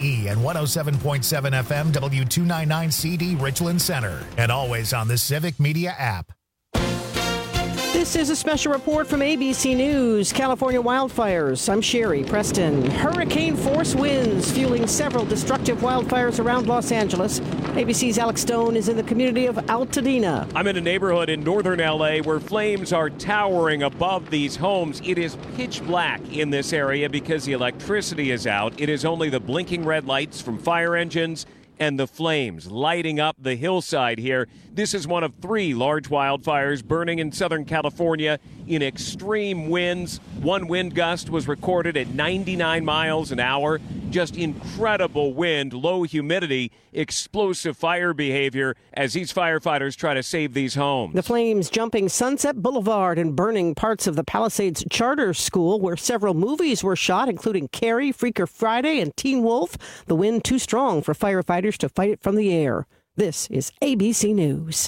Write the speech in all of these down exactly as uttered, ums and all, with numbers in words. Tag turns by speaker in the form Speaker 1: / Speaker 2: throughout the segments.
Speaker 1: E and one oh seven point seven F M W two ninety-nine C D Richland Center. And always on the Civic Media app.
Speaker 2: This is a special report from A B C News. California wildfires. I'm Sherry Preston. Hurricane force winds fueling several destructive wildfires around Los Angeles. A B C's Alex Stone is in the community of Altadena.
Speaker 3: I'm in a neighborhood in northern L A where flames are towering above these homes. It is pitch black in this area because the electricity is out. It is only the blinking red lights from fire engines and the flames lighting up the hillside here. This is one of three large wildfires burning in Southern California in extreme winds. One wind gust was recorded at ninety-nine miles an hour. Just incredible wind, low humidity, explosive fire behavior as these firefighters try to save these homes.
Speaker 2: The flames jumping Sunset Boulevard and burning parts of the Palisades Charter School where several movies were shot, including Carrie, Freaker Friday, and Teen Wolf. The wind too strong for firefighters to fight it from the air. This is A B C News.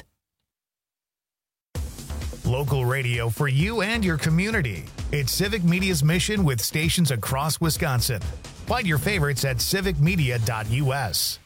Speaker 1: Local radio for you and your community. It's Civic Media's mission with stations across Wisconsin. Find your favorites at civic media dot U S.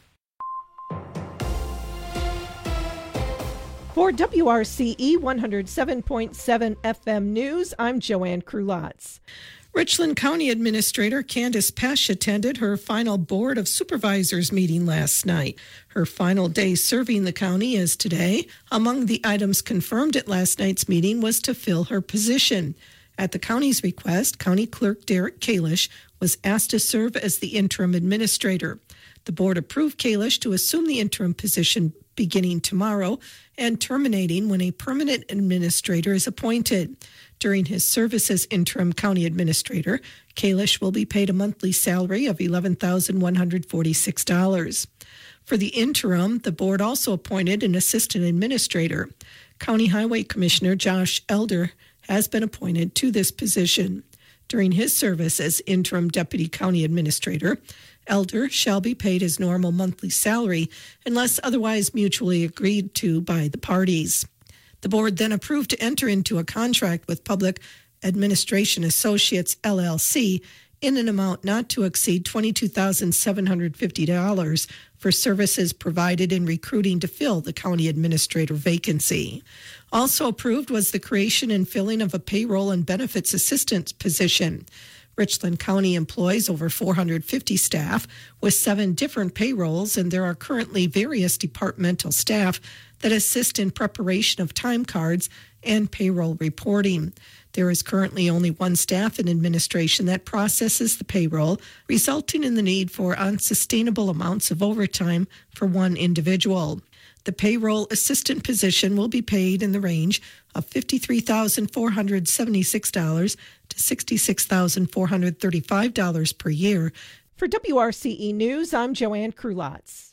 Speaker 4: For W R C E one oh seven point seven F M News, I'm Joanne Krulotz. Richland County Administrator Candace Pesch attended her final Board of Supervisors meeting last night. Her final day serving the county is today. Among the items confirmed at last night's meeting was to fill her position. At the county's request, County Clerk Derek Kalish was asked to serve as the interim administrator. The board approved Kalish to assume the interim position beginning tomorrow and terminating when a permanent administrator is appointed. During his service as interim county administrator, Kalish will be paid a monthly salary of eleven thousand one hundred forty-six dollars. For the interim, the board also appointed an assistant administrator. County Highway Commissioner Josh Elder has been appointed to this position. During his service as interim deputy county administrator, Elder shall be paid his normal monthly salary unless otherwise mutually agreed to by the parties. The board then approved to enter into a contract with Public Administration Associates, L L C, in an amount not to exceed twenty-two thousand seven hundred fifty dollars for services provided in recruiting to fill the county administrator vacancy. Also approved was the creation and filling of a payroll and benefits assistant position. Richland County employs over four hundred fifty staff with seven different payrolls, and there are currently various departmental staff that assist in preparation of time cards and payroll reporting. There is currently only one staff in administration that processes the payroll, resulting in the need for unsustainable amounts of overtime for one individual. The payroll assistant position will be paid in the range of fifty-three thousand four hundred seventy-six dollars to sixty-six thousand four hundred thirty-five dollars per year. For W R C E News, I'm Joanne Krulotz.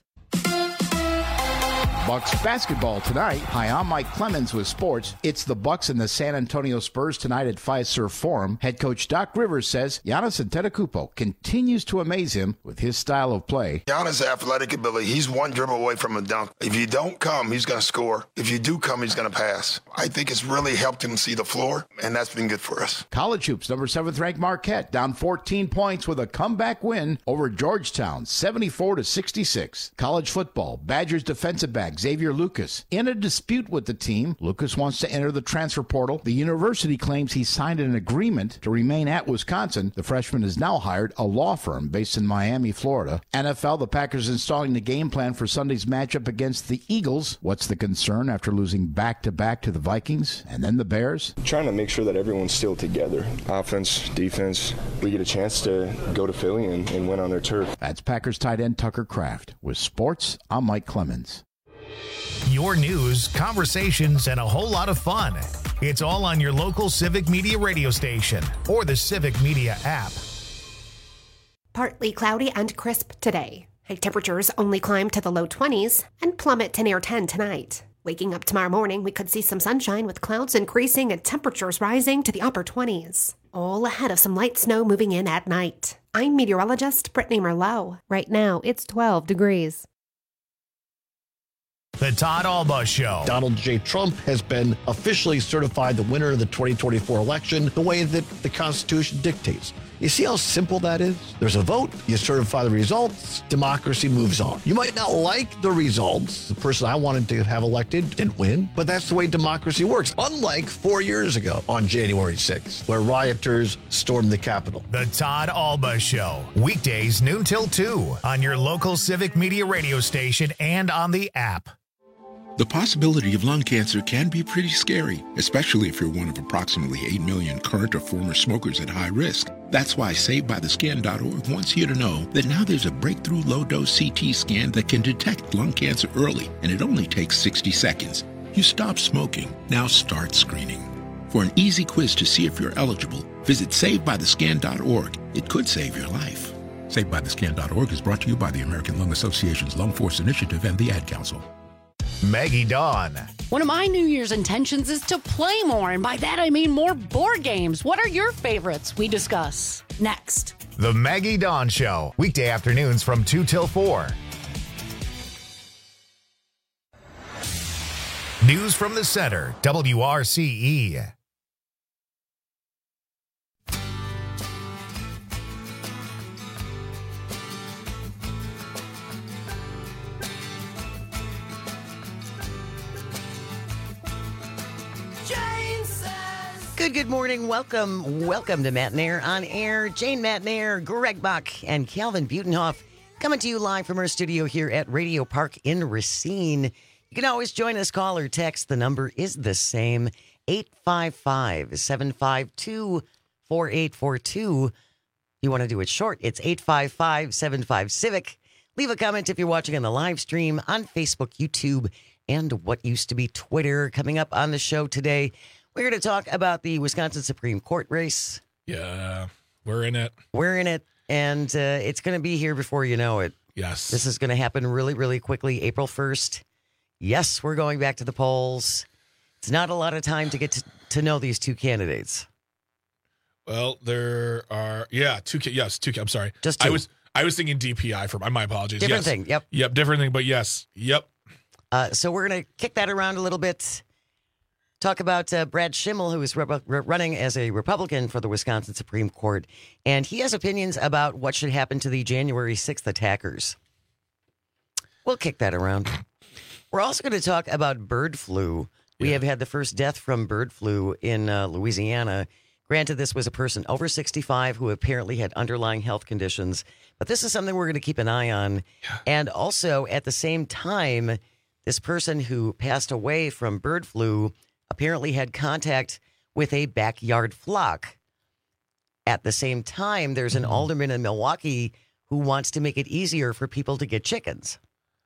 Speaker 5: Bucks basketball tonight. Hi, I'm Mike Clemens with sports. It's the Bucks and the San Antonio Spurs tonight at Fiserv Forum. Head coach Doc Rivers says Giannis Antetokounmpo continues to amaze him with his style of play.
Speaker 6: Giannis' athletic ability, he's one dribble away from a dunk. If you don't come, he's going to score. If you do come, he's going to pass. I think it's really helped him see the floor, and that's been good for us.
Speaker 5: College hoops, number seventh ranked Marquette, down fourteen points with a comeback win over Georgetown, seventy-four to sixty-six. College football, Badgers defensive back Xavier Lucas in a dispute with the team. Lucas wants to enter the transfer portal. The university claims he signed an agreement to remain at Wisconsin. The freshman has now hired a law firm based in Miami, Florida. N F L, the Packers installing the game plan for Sunday's matchup against the Eagles. What's the concern after losing back-to-back to the Vikings and then the Bears?
Speaker 7: Trying to make sure that everyone's still together. Offense, defense. We get a chance to go to Philly and, and win on their turf.
Speaker 5: That's Packers tight end Tucker Kraft. With sports, I'm Mike Clemens.
Speaker 1: Your news, conversations, and a whole lot of fun. It's all on your local Civic Media radio station or the Civic Media app.
Speaker 8: Partly cloudy and crisp today. High temperatures only climb to the low twenties and plummet to near ten tonight. Waking up tomorrow morning, we could see some sunshine with clouds increasing and temperatures rising to the upper twenties. All ahead of some light snow moving in at night. I'm meteorologist Brittany Merlot. Right now, it's twelve degrees.
Speaker 1: The Todd Alba Show.
Speaker 9: Donald J. Trump has been officially certified the winner of the twenty twenty-four election the way that the Constitution dictates. You see how simple that is? There's a vote, you certify the results, democracy moves on. You might not like the results. The person I wanted to have elected didn't win, but that's the way democracy works. Unlike four years ago on January sixth, where rioters stormed the Capitol.
Speaker 1: The Todd Alba Show, weekdays noon till two on your local Civic Media radio station and on the app.
Speaker 10: The possibility of lung cancer can be pretty scary, especially if you're one of approximately eight million current or former smokers at high risk. That's why Saved By The Scan dot org wants you to know that now there's a breakthrough low-dose C T scan that can detect lung cancer early, and it only takes sixty seconds. You stop smoking, now start screening. For an easy quiz to see if you're eligible, visit Saved By The Scan dot org. It could save your life. Saved By The Scan dot org is brought to you by the American Lung Association's Lung Force Initiative and the Ad Council.
Speaker 1: Maggie Dawn.
Speaker 11: One of my New Year's intentions is to play more, and by that I mean more board games. What are your favorites? We discuss next.
Speaker 1: The Maggie Dawn Show, weekday afternoons from two till four. News from the center, W R C E.
Speaker 2: Good, good morning. Welcome, welcome to Matt Nair on Air. Jane Matt Nair, Greg Buck, and Calvin Butenhoff coming to you live from our studio here at Radio Park in Racine. You can always join us, call or text. The number is the same, eight five five, seven five two, four eight four two. You want to do it short, it's eight five five, seven five, Civic. Leave a comment if you're watching on the live stream on Facebook, YouTube, and what used to be Twitter. Coming up on the show today, we're going to talk about the Wisconsin Supreme Court race.
Speaker 12: Yeah, we're in it.
Speaker 2: We're in it, and uh, it's going to be here before you know it.
Speaker 12: Yes.
Speaker 2: This is going to happen really, really quickly, April first. Yes, we're going back to the polls. It's not a lot of time to get to, to know these two candidates.
Speaker 12: Well, there are, yeah, two, yes, two, I'm sorry.
Speaker 2: Just two.
Speaker 12: I was, I was thinking D P I for my apologies.
Speaker 2: Different
Speaker 12: yes.
Speaker 2: thing, yep.
Speaker 12: Yep, different thing, but yes, yep.
Speaker 2: Uh, so we're going to kick that around a little bit. Talk about uh, Brad Schimmel, who is re- re- running as a Republican for the Wisconsin Supreme Court. And he has opinions about what should happen to the January sixth attackers. We'll kick that around. We're also going to talk about bird flu. We yeah. have had the first death from bird flu in uh, Louisiana. Granted, this was a person over sixty-five who apparently had underlying health conditions. But this is something we're going to keep an eye on. Yeah. And also, at the same time, this person who passed away from bird flu apparently had contact with a backyard flock. At the same time, there's an alderman in Milwaukee who wants to make it easier for people to get chickens.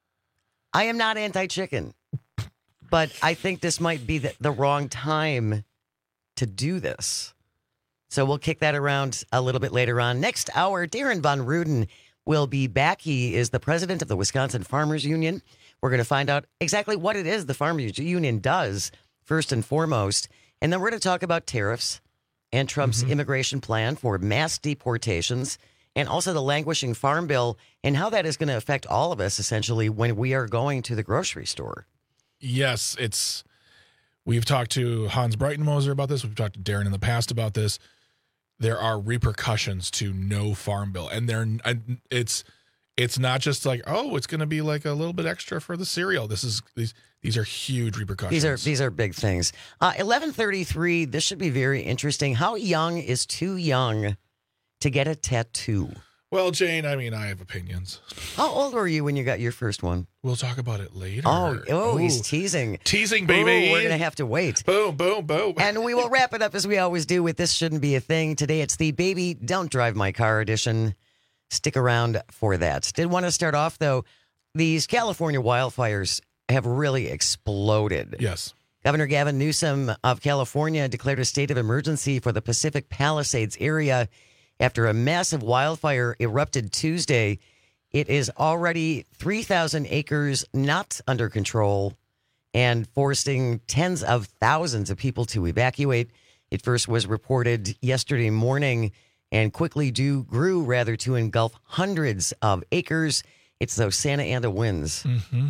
Speaker 2: I am not anti-chicken, but I think this might be the, the wrong time to do this. So we'll kick that around a little bit later on. Next hour, Darren Von Ruden will be back. He is the president of the Wisconsin Farmers Union. We're going to find out exactly what it is the Farmers Union does first and foremost. And then we're going to talk about tariffs and Trump's mm-hmm. immigration plan for mass deportations and also the languishing farm bill and how that is going to affect all of us, essentially, when we are going to the grocery store.
Speaker 12: Yes, it's. We've talked to Hans Breitenmoser about this. We've talked to Darren in the past about this. There are repercussions to no farm bill. And they're it's it's not just like, oh, it's going to be like a little bit extra for the cereal. This is these these are huge repercussions.
Speaker 2: These are these are big things. Uh, eleven thirty-three, this should be very interesting. How young is too young to get a tattoo?
Speaker 12: Well, Jane, I mean, I have opinions.
Speaker 2: How old were you when you got your first one?
Speaker 12: We'll talk about it later.
Speaker 2: Oh, oh, Ooh. He's teasing.
Speaker 12: Teasing, baby.
Speaker 2: Ooh, we're going to have to wait.
Speaker 12: Boom, boom, boom.
Speaker 2: And we will wrap it up as we always do with This Shouldn't Be a Thing. Today it's the Baby Don't Drive My Car edition. Stick around for that. Did want to start off, though. These California wildfires have really exploded.
Speaker 12: Yes.
Speaker 2: Governor Gavin Newsom of California declared a state of emergency for the Pacific Palisades area after a massive wildfire erupted Tuesday. It is already three thousand acres not under control and forcing tens of thousands of people to evacuate. It first was reported yesterday morning and quickly do, grew rather to engulf hundreds of acres. It's those Santa Ana winds
Speaker 12: mm-hmm.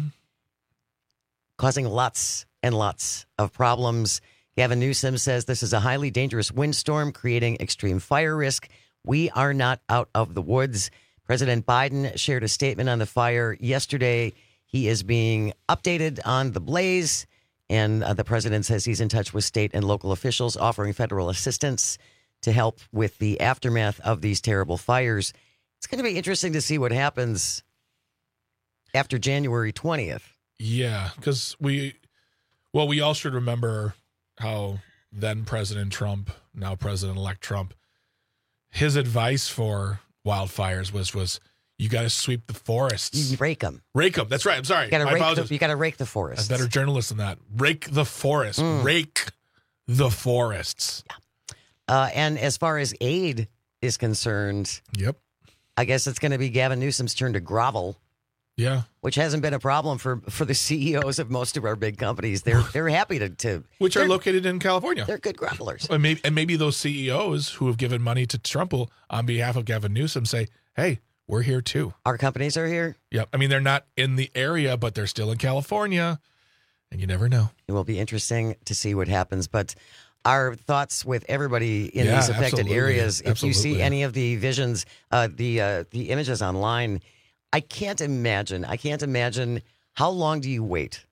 Speaker 2: causing lots and lots of problems. Gavin Newsom says this is a highly dangerous windstorm creating extreme fire risk.
Speaker 13: We are not out of the woods. President Biden shared a statement on the fire yesterday. He is being updated on the blaze, and uh, the president says he's in touch with state and local officials offering federal assistance to help with the aftermath of these terrible fires. It's going to be interesting to see what happens after January twentieth.
Speaker 12: Yeah, because we, well, we all should remember how then President Trump, now President-elect Trump, his advice for wildfires was, was you got to sweep the forests.
Speaker 13: You rake them.
Speaker 12: Rake them. That's right. I'm sorry.
Speaker 13: You got to rake, the, you gotta rake the forests.
Speaker 12: I'm a better journalist than that. Rake the forest. Mm. Rake the forests.
Speaker 13: Yeah. Uh, and as far as aid is concerned,
Speaker 12: yep.
Speaker 13: I guess it's going to be Gavin Newsom's turn to grovel.
Speaker 12: Yeah,
Speaker 13: which hasn't been a problem for, for the C E Os of most of our big companies. They're they're happy to, to
Speaker 12: which are located in California.
Speaker 13: They're good grovelers.
Speaker 12: And maybe, and maybe those C E Os who have given money to Trump will, on behalf of Gavin Newsom, say, "Hey, we're here too.
Speaker 13: Our companies are here."
Speaker 12: Yep. I mean, they're not in the area, but they're still in California, and you never know.
Speaker 13: It will be interesting to see what happens, but. Our thoughts with everybody in
Speaker 12: yeah,
Speaker 13: these affected
Speaker 12: absolutely.
Speaker 13: areas. If
Speaker 12: absolutely.
Speaker 13: you see any of the visions, uh, the uh, the images online, I can't imagine. I can't imagine how long do you wait?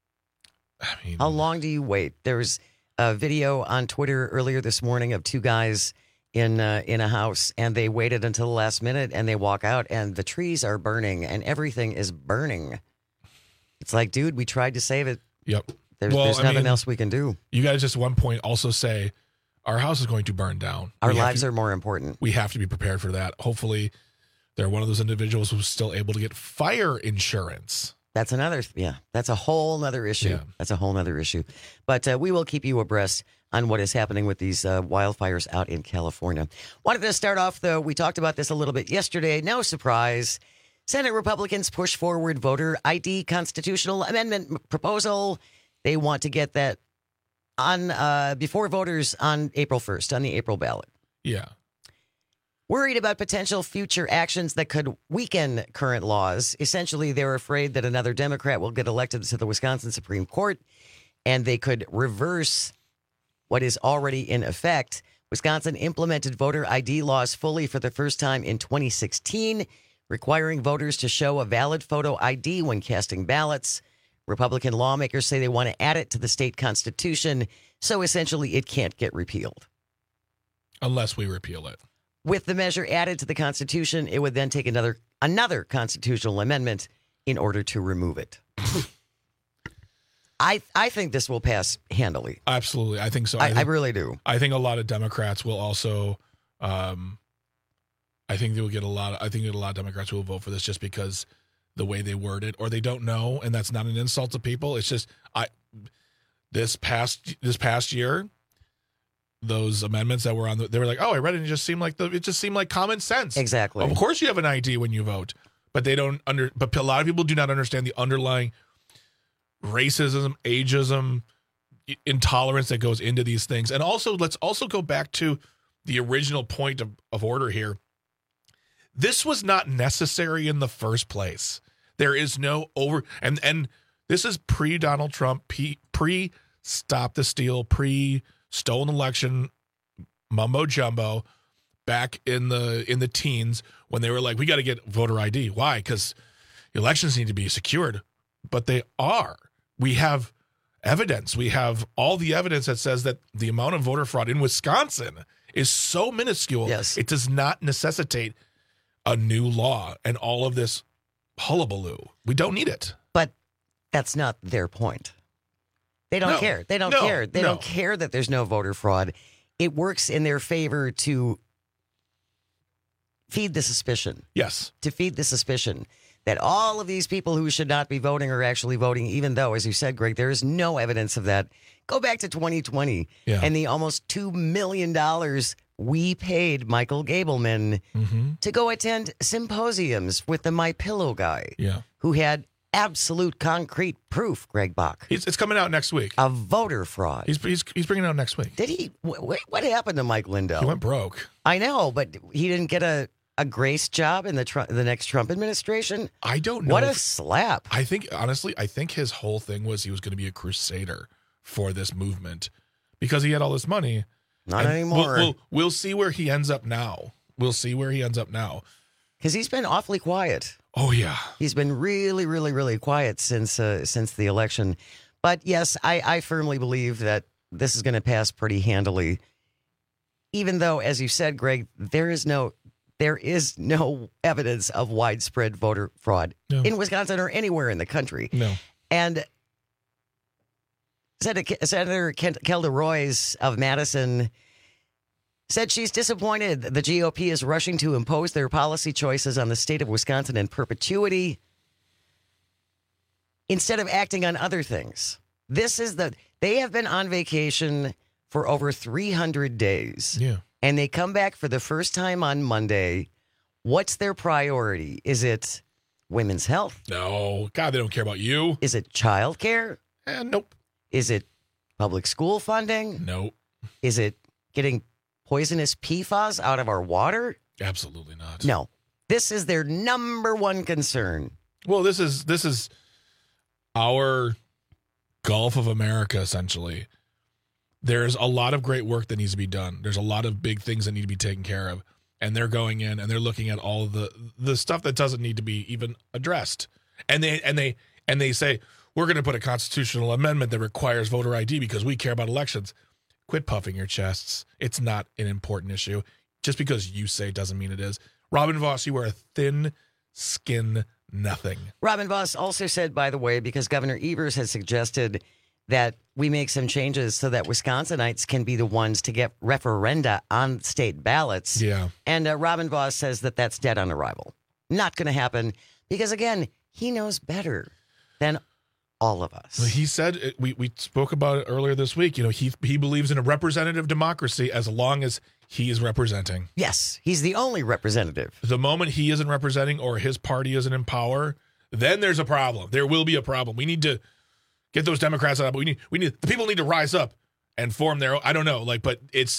Speaker 12: I mean,
Speaker 13: how long do you wait? There's a video on Twitter earlier this morning of two guys in uh, in a house, and they waited until the last minute, and they walk out, and the trees are burning, and everything is burning. It's like, dude, we tried to save it.
Speaker 12: Yep.
Speaker 13: There's,
Speaker 12: well,
Speaker 13: there's
Speaker 12: I
Speaker 13: nothing
Speaker 12: mean,
Speaker 13: else we can do.
Speaker 12: You guys just at one point also say, our house is going to burn down.
Speaker 13: Our
Speaker 12: we
Speaker 13: lives
Speaker 12: to,
Speaker 13: are more important.
Speaker 12: We have to be prepared for that. Hopefully, they're one of those individuals who's still able to get fire insurance.
Speaker 13: That's another, yeah, that's a whole nother issue.
Speaker 12: Yeah.
Speaker 13: That's a whole nother issue. But uh, we will keep you abreast on what is happening with these uh, wildfires out in California. Wanted to start off, though, we talked about this a little bit yesterday. No surprise. Senate Republicans push forward voter I D constitutional amendment proposal. They want to get that on uh, before voters on April first, on the April ballot.
Speaker 12: Yeah.
Speaker 13: Worried about potential future actions that could weaken current laws. Essentially, they're afraid that another Democrat will get elected to the Wisconsin Supreme Court, and they could reverse what is already in effect. Wisconsin implemented voter I D laws fully for the first time in twenty sixteen, requiring voters to show a valid photo I D when casting ballots. Republican lawmakers say they want to add it to the state constitution, so essentially it can't get repealed.
Speaker 12: Unless we repeal it.
Speaker 13: With the measure added to the Constitution, it would then take another another constitutional amendment in order to remove it. I I think this will pass handily.
Speaker 12: Absolutely. I think so.
Speaker 13: I,
Speaker 12: I, think,
Speaker 13: I really do.
Speaker 12: I think a lot of Democrats will also, um, I think they'll get a lot of, I think a lot of Democrats will vote for this just because the way they word it, or they don't know, and that's not an insult to people. It's just I this past this past year, those amendments that were on the, they were like, oh, I read it and it just seemed like the it just seemed like common sense.
Speaker 13: Exactly.
Speaker 12: Of course you have an I D when you vote, but they don't under but a lot of people do not understand the underlying racism, ageism, intolerance that goes into these things. And also, let's also go back to the original point of, of order here. This was not necessary in the first place. There is no over and and this is pre Donald Trump, pre Stop the Steal, pre stolen election mumbo jumbo back in the in the teens when they were like, we got to get voter I D. Why? Because elections need to be secured, but they are. We have evidence. We have all the evidence that says that the amount of voter fraud in Wisconsin is so minuscule.
Speaker 13: Yes.
Speaker 12: It does not necessitate a new law and all of this hullabaloo. We don't need it.
Speaker 13: But that's not their point. They don't
Speaker 12: No.
Speaker 13: care. They don't
Speaker 12: No.
Speaker 13: care. They
Speaker 12: No.
Speaker 13: don't care that there's no voter fraud. It works in their favor to feed the suspicion.
Speaker 12: Yes.
Speaker 13: To feed the suspicion that all of these people who should not be voting are actually voting, even though, as you said, Greg, there is no evidence of that. Go back to twenty twenty
Speaker 12: Yeah.
Speaker 13: and the almost two million dollars we paid Michael Gableman
Speaker 12: Mm-hmm.
Speaker 13: to go attend symposiums with the My Pillow guy,
Speaker 12: Yeah.
Speaker 13: who had absolute concrete proof, Greg Bach,
Speaker 12: He's, it's coming out next week.
Speaker 13: of voter fraud.
Speaker 12: He's, he's he's bringing it out next week.
Speaker 13: Did he? Wh- wh- what happened to Mike Lindell?
Speaker 12: He went broke.
Speaker 13: I know, but he didn't get a, a grace job in the Tru- the next Trump administration.
Speaker 12: I don't know.
Speaker 13: What a
Speaker 12: if-
Speaker 13: slap!
Speaker 12: I think, honestly, I think his whole thing was he was going to be a crusader for this movement because he had all this money.
Speaker 13: Not
Speaker 12: And
Speaker 13: anymore.
Speaker 12: We'll, we'll, we'll see where he ends up now. we'll see where he ends up now.
Speaker 13: Because he's been awfully quiet.
Speaker 12: Oh, yeah.
Speaker 13: He's been really, really, really quiet since uh, since the election. But yes, I, I firmly believe that this is going to pass pretty handily. Even though, as you said, Greg, there is no there is no evidence of widespread voter fraud
Speaker 12: no.
Speaker 13: in Wisconsin or anywhere in the country.
Speaker 12: No.
Speaker 13: And Senator, Senator Kelda Roys of Madison said she's disappointed the G O P is rushing to impose their policy choices on the state of Wisconsin in perpetuity instead of acting on other things. This is the, they have been on vacation for over three hundred days.
Speaker 12: Yeah.
Speaker 13: And they come back for the first time on Monday. What's their priority? Is it women's health?
Speaker 12: No. God, they don't care about you.
Speaker 13: Is it childcare?
Speaker 12: Eh, nope.
Speaker 13: Is it public school funding?
Speaker 12: Nope.
Speaker 13: Is it getting poisonous P FAS out of our water?
Speaker 12: Absolutely not.
Speaker 13: No. This is their number one concern.
Speaker 12: Well, this is this is our Gulf of America, essentially. There's a lot of great work that needs to be done. There's a lot of big things that need to be taken care of. And they're going in and they're looking at all the the stuff that doesn't need to be even addressed. And they and they and they say, we're going to put a constitutional amendment that requires voter I D because we care about elections. Quit puffing your chests. It's not an important issue. Just because you say it doesn't mean it is. Robin Vos, you are a thin-skinned nothing.
Speaker 13: Robin Vos also said, by the way, because Governor Evers has suggested that we make some changes so that Wisconsinites can be the ones to get referenda on state ballots.
Speaker 12: Yeah.
Speaker 13: And uh, Robin Vos says that that's dead on arrival. Not going to happen because, again, he knows better than all of us.
Speaker 12: He said, it, we, we spoke about it earlier this week, you know, he he believes in a representative democracy as long as he is representing.
Speaker 13: Yes, he's the only representative.
Speaker 12: The moment he isn't representing or his party isn't in power, then there's a problem. There will be a problem. We need to get those Democrats out. But we need, we need, the people need to rise up and form their own, I don't know, like, but it's,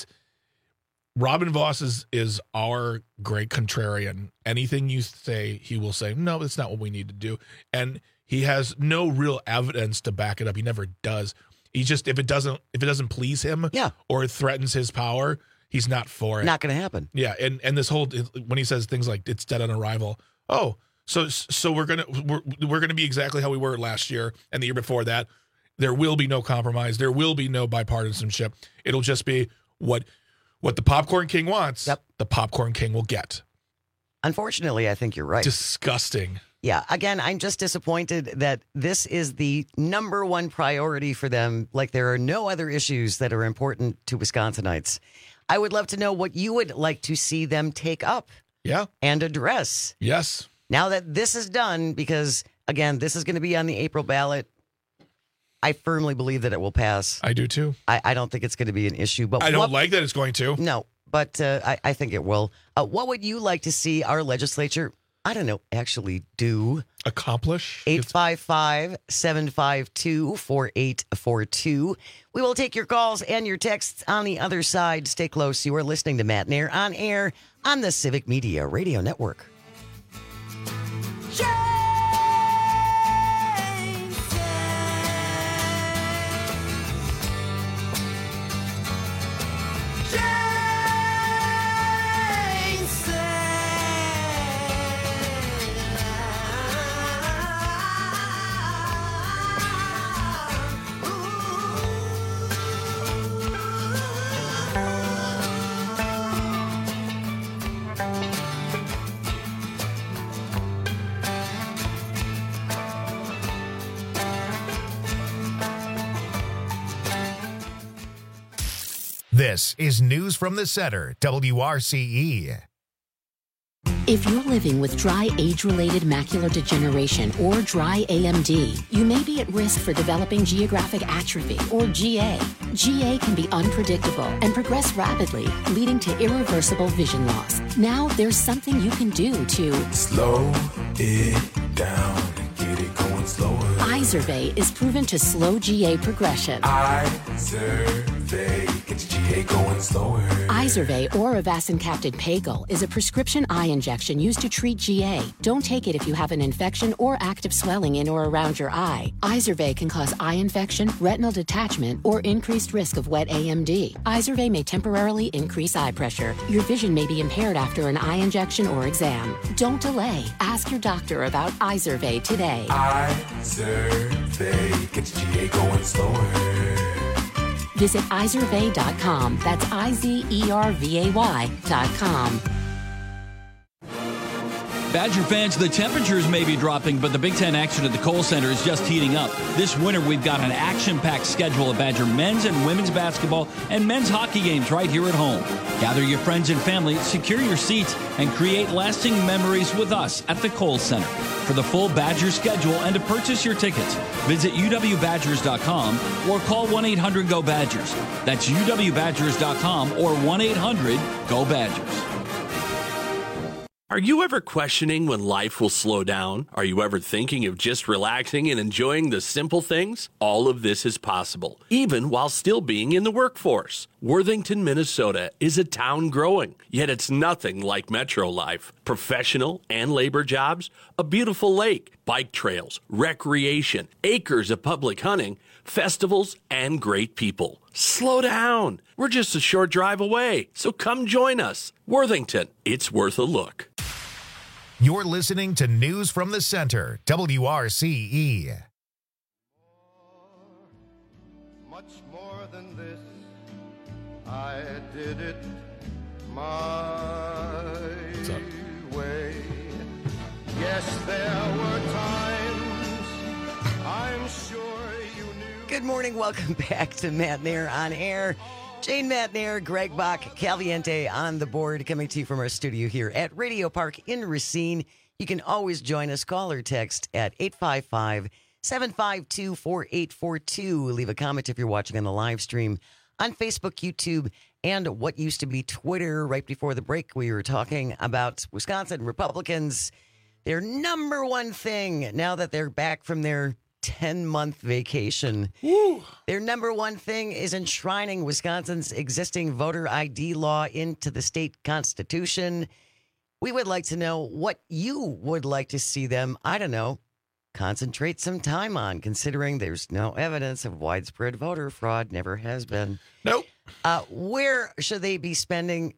Speaker 12: Robin Vos is, is our great contrarian. Anything you say, he will say, no, that's not what we need to do. And he has no real evidence to back it up. He never does. He just, if it doesn't, if it doesn't please him,
Speaker 13: yeah,
Speaker 12: or it threatens his power, he's not for it.
Speaker 13: Not going to happen.
Speaker 12: Yeah, and and this whole, when he says things like it's dead on arrival. Oh, so so we're gonna we're we're gonna be exactly how we were last year and the year before that. There will be no compromise. There will be no bipartisanship. It'll just be what what the popcorn king wants.
Speaker 13: Yep.
Speaker 12: The popcorn king will get.
Speaker 13: Unfortunately, I think you're right.
Speaker 12: Disgusting.
Speaker 13: Yeah, again, I'm just disappointed that this is the number one priority for them. Like there are no other issues that are important to Wisconsinites. I would love to know what you would like to see them take up.
Speaker 12: Yeah.
Speaker 13: And address.
Speaker 12: Yes.
Speaker 13: Now that this is done, because again, this is going to be on the April ballot. I firmly believe that it will pass.
Speaker 12: I do too.
Speaker 13: I, I don't think it's going to be an issue. But
Speaker 12: I don't
Speaker 13: what,
Speaker 12: like that it's going to.
Speaker 13: No, but uh, I, I think it will. Uh, what would you like to see our legislature, I don't know, actually do?
Speaker 12: Accomplish?
Speaker 13: eight five five, seven five two, four eight four two. We will take your calls and your texts on the other side. Stay close. You are listening to Matt Nair on air on the Civic Media Radio Network.
Speaker 1: This is News from the Center, W R C E.
Speaker 14: If you're living with dry age-related macular degeneration or dry A M D, you may be at risk for developing geographic atrophy or G A. G A can be unpredictable and progress rapidly, leading to irreversible vision loss. Now there's something you can do to
Speaker 15: slow it down and get it going slower.
Speaker 14: Izervay is proven to slow G A progression.
Speaker 15: Izervay, it's G G A going slower.
Speaker 14: Izervay or Avastin-capted Pagel is a prescription eye injection used to treat G A. Don't take it if you have an infection or active swelling in or around your eye. Izervay can cause eye infection, retinal detachment, or increased risk of wet A M D. Izervay may temporarily increase eye pressure. Your vision may be impaired after an eye injection or exam. Don't delay. Ask your doctor about Izervay today.
Speaker 15: Izervay gets G A going slower.
Speaker 14: Visit Izervay dot com. That's I Z E R V A Y dot com.
Speaker 16: Badger fans, the temperatures may be dropping, but the Big Ten action at the Kohl Center is just heating up. This winter, we've got an action-packed schedule of Badger men's and women's basketball and men's hockey games right here at home. Gather your friends and family, secure your seats, and create lasting memories with us at the Kohl Center. For the full Badger schedule and to purchase your tickets, visit U W Badgers dot com or call one eight hundred go Badgers. That's U W Badgers dot com or one eight hundred go Badgers.
Speaker 17: Are you ever questioning when life will slow down? Are you ever thinking of just relaxing and enjoying the simple things? All of this is possible, even while still being in the workforce. Worthington, Minnesota is a town growing, yet it's nothing like metro life. Professional and labor jobs, a beautiful lake, bike trails, recreation, acres of public hunting, festivals, and great people. Slow down. We're just a short drive away, so come join us. Worthington, it's worth a look.
Speaker 1: You're listening to News from the Center, W R C E.
Speaker 18: Much more than this, I did it my way. Yes, there were times I'm sure you knew.
Speaker 13: Good morning. Welcome back to Matt Nair on Air. Jane Matt Nair, Greg Bach, Caliente on the board, coming to you from our studio here at Radio Park in Racine. You can always join us. Call or text at eight five five, seven five two, four eight four two. Leave a comment if you're watching on the live stream on Facebook, YouTube, and what used to be Twitter. Right before the break, we were talking about Wisconsin Republicans. Their number one thing, now that they're back from their ten-month vacation, Woo. Their number one thing is enshrining Wisconsin's existing voter I D law into the state constitution. We would like to know what you would like to see them, I don't know, concentrate some time on, considering there's no evidence of widespread voter fraud, never has been.
Speaker 12: Nope.
Speaker 13: Uh, where should they be spending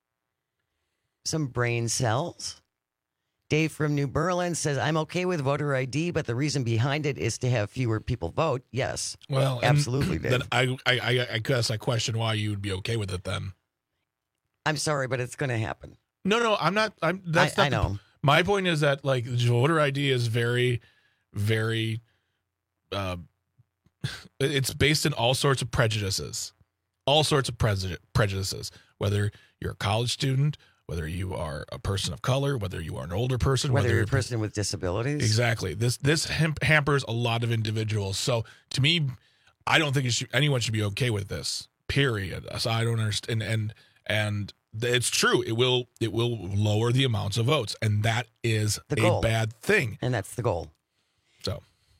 Speaker 13: some brain cells? Dave from New Berlin says, I'm okay with voter I D, but the reason behind it is to have fewer people vote. Yes.
Speaker 12: Well,
Speaker 13: absolutely, Dave.
Speaker 12: Then I, I, I guess I question why you would be okay with it then.
Speaker 13: I'm sorry, but it's going to happen.
Speaker 12: No, no, I'm not. I'm. That's
Speaker 13: I,
Speaker 12: not
Speaker 13: I know.
Speaker 12: The, my point is that like voter I D is very, very. Uh, it's based in all sorts of prejudices, all sorts of prejudice, prejudices. Whether you're a college student, whether you are a person of color, whether you are an older person,
Speaker 13: whether,
Speaker 12: whether
Speaker 13: you're a person with disabilities.
Speaker 12: Exactly. This this ham- hampers a lot of individuals. So to me, I don't think it should, anyone should be okay with this. Period. So I don't understand. And and it's true. It will it will lower the amounts of votes, and that is
Speaker 13: the
Speaker 12: a
Speaker 13: goal.
Speaker 12: bad thing.
Speaker 13: And that's the goal.
Speaker 12: So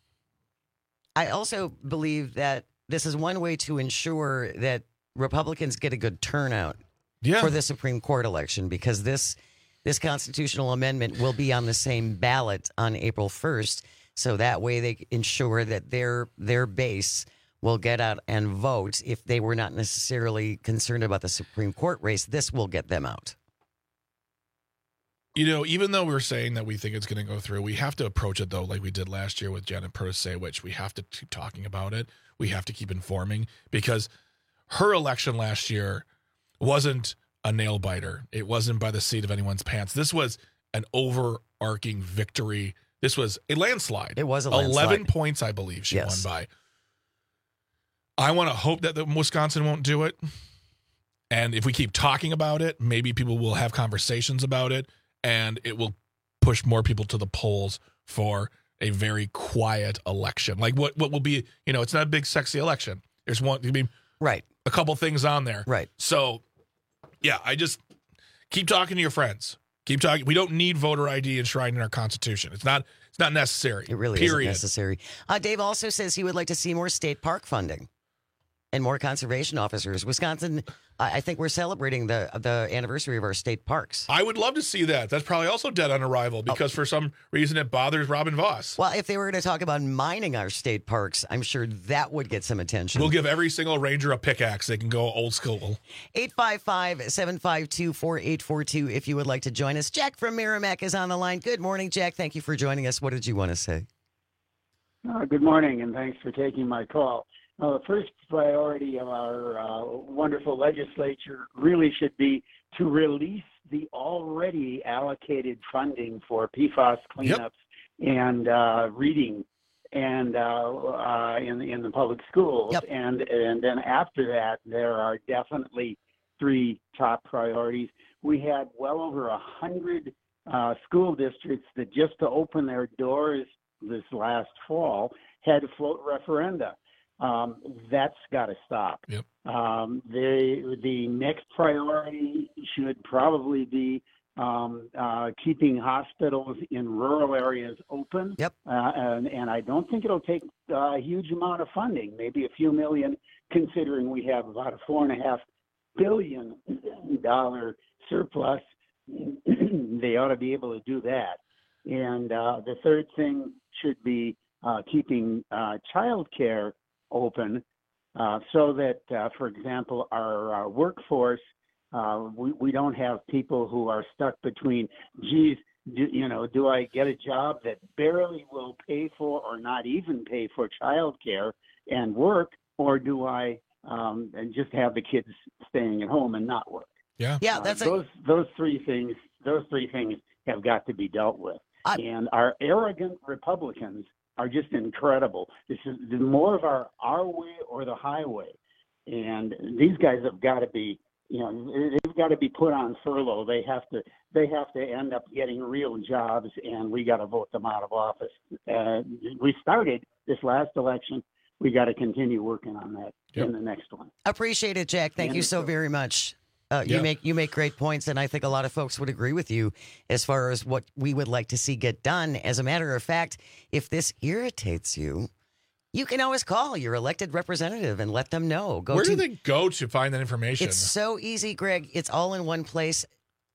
Speaker 13: I also believe that this is one way to ensure that Republicans get a good turnout.
Speaker 12: Yeah.
Speaker 13: For the Supreme Court election, because this this constitutional amendment will be on the same ballot on April first. So that way they ensure that their their base will get out and vote. If they were not necessarily concerned about the Supreme Court race, this will get them out.
Speaker 12: You know, even though we're saying that we think it's going to go through, we have to approach it, though, like we did last year with Janet Protasiewicz. We have to keep talking about it. We have to keep informing, because her election last year wasn't a nail biter. It wasn't by the seat of anyone's pants. This was an overarching victory. This was a landslide.
Speaker 13: It was a landslide.
Speaker 12: eleven points, I believe, she
Speaker 13: Yes.
Speaker 12: won by. I want to hope that the Wisconsin won't do it. And if we keep talking about it, maybe people will have conversations about it, and it will push more people to the polls for a very quiet election. Like what, what will be, you know, it's not a big, sexy election. There's one, I mean,
Speaker 13: right.
Speaker 12: a couple things on there.
Speaker 13: Right.
Speaker 12: So, yeah, I just keep talking to your friends. Keep talking. We don't need voter I D enshrined in our Constitution. It's not It's not necessary.
Speaker 13: It really
Speaker 12: period.
Speaker 13: isn't necessary. Uh, Dave also says he would like to see more state park funding. and more conservation officers. Wisconsin, I think we're celebrating the the anniversary of our state parks.
Speaker 12: I would love to see that. That's probably also dead on arrival because oh. for some reason it bothers Robin Voss.
Speaker 13: Well, if they were going to talk about mining our state parks, I'm sure that would get some attention.
Speaker 12: We'll give every single ranger a pickaxe. They can go old school.
Speaker 13: eight five five, seven five two, four eight four two if you would like to join us. Jack from Merrimack is on the line. Good morning, Jack. Thank you for joining us. What did you want to say?
Speaker 19: Uh, good morning, and thanks for taking my call. Uh, the first priority of our uh, wonderful legislature really should be to release the already allocated funding for P FAS cleanups yep. and uh, reading and uh, uh, in, in the public schools. Yep. And, and then after that, there are definitely three top priorities. We had well over a hundred uh, school districts that just to open their doors this last fall had to float referenda. Um, that's got to stop.
Speaker 12: Yep.
Speaker 19: Um, the the next priority should probably be um, uh, keeping hospitals in rural areas open.
Speaker 13: Yep.
Speaker 19: Uh, and, and I don't think it'll take a huge amount of funding, maybe a few million, considering we have about a four and a half billion dollar surplus. They ought to be able to do that. And uh, the third thing should be uh, keeping uh, child care open uh, so that, uh, for example, our uh, workforce, uh, we, we don't have people who are stuck between, geez, do, you know, do I get a job that barely will pay for or not even pay for child care and work, or do I um, and just have the kids staying at home and not work?
Speaker 12: Yeah,
Speaker 13: yeah, that's
Speaker 19: uh, those a- those three things. Those three things have got to be dealt with. I- and our arrogant Republicans are just incredible. This is the more of our our way or the highway, and these guys have got to be, you know, they've got to be put on furlough. They have to they have to end up getting real jobs, and we got to vote them out of office. Uh, we started this last election. We got to continue working on that yep. in the next one.
Speaker 13: Appreciate it, Jack. Thank and you so very much. Uh, you yeah. make you make great points, and I think a lot of folks would agree with you as far as what we would like to see get done. As a matter of fact, if this irritates you, you can always call your elected representative and let them know. Go
Speaker 12: Where
Speaker 13: to,
Speaker 12: do they go to find that information?
Speaker 13: It's so easy, Greg. It's all in one place.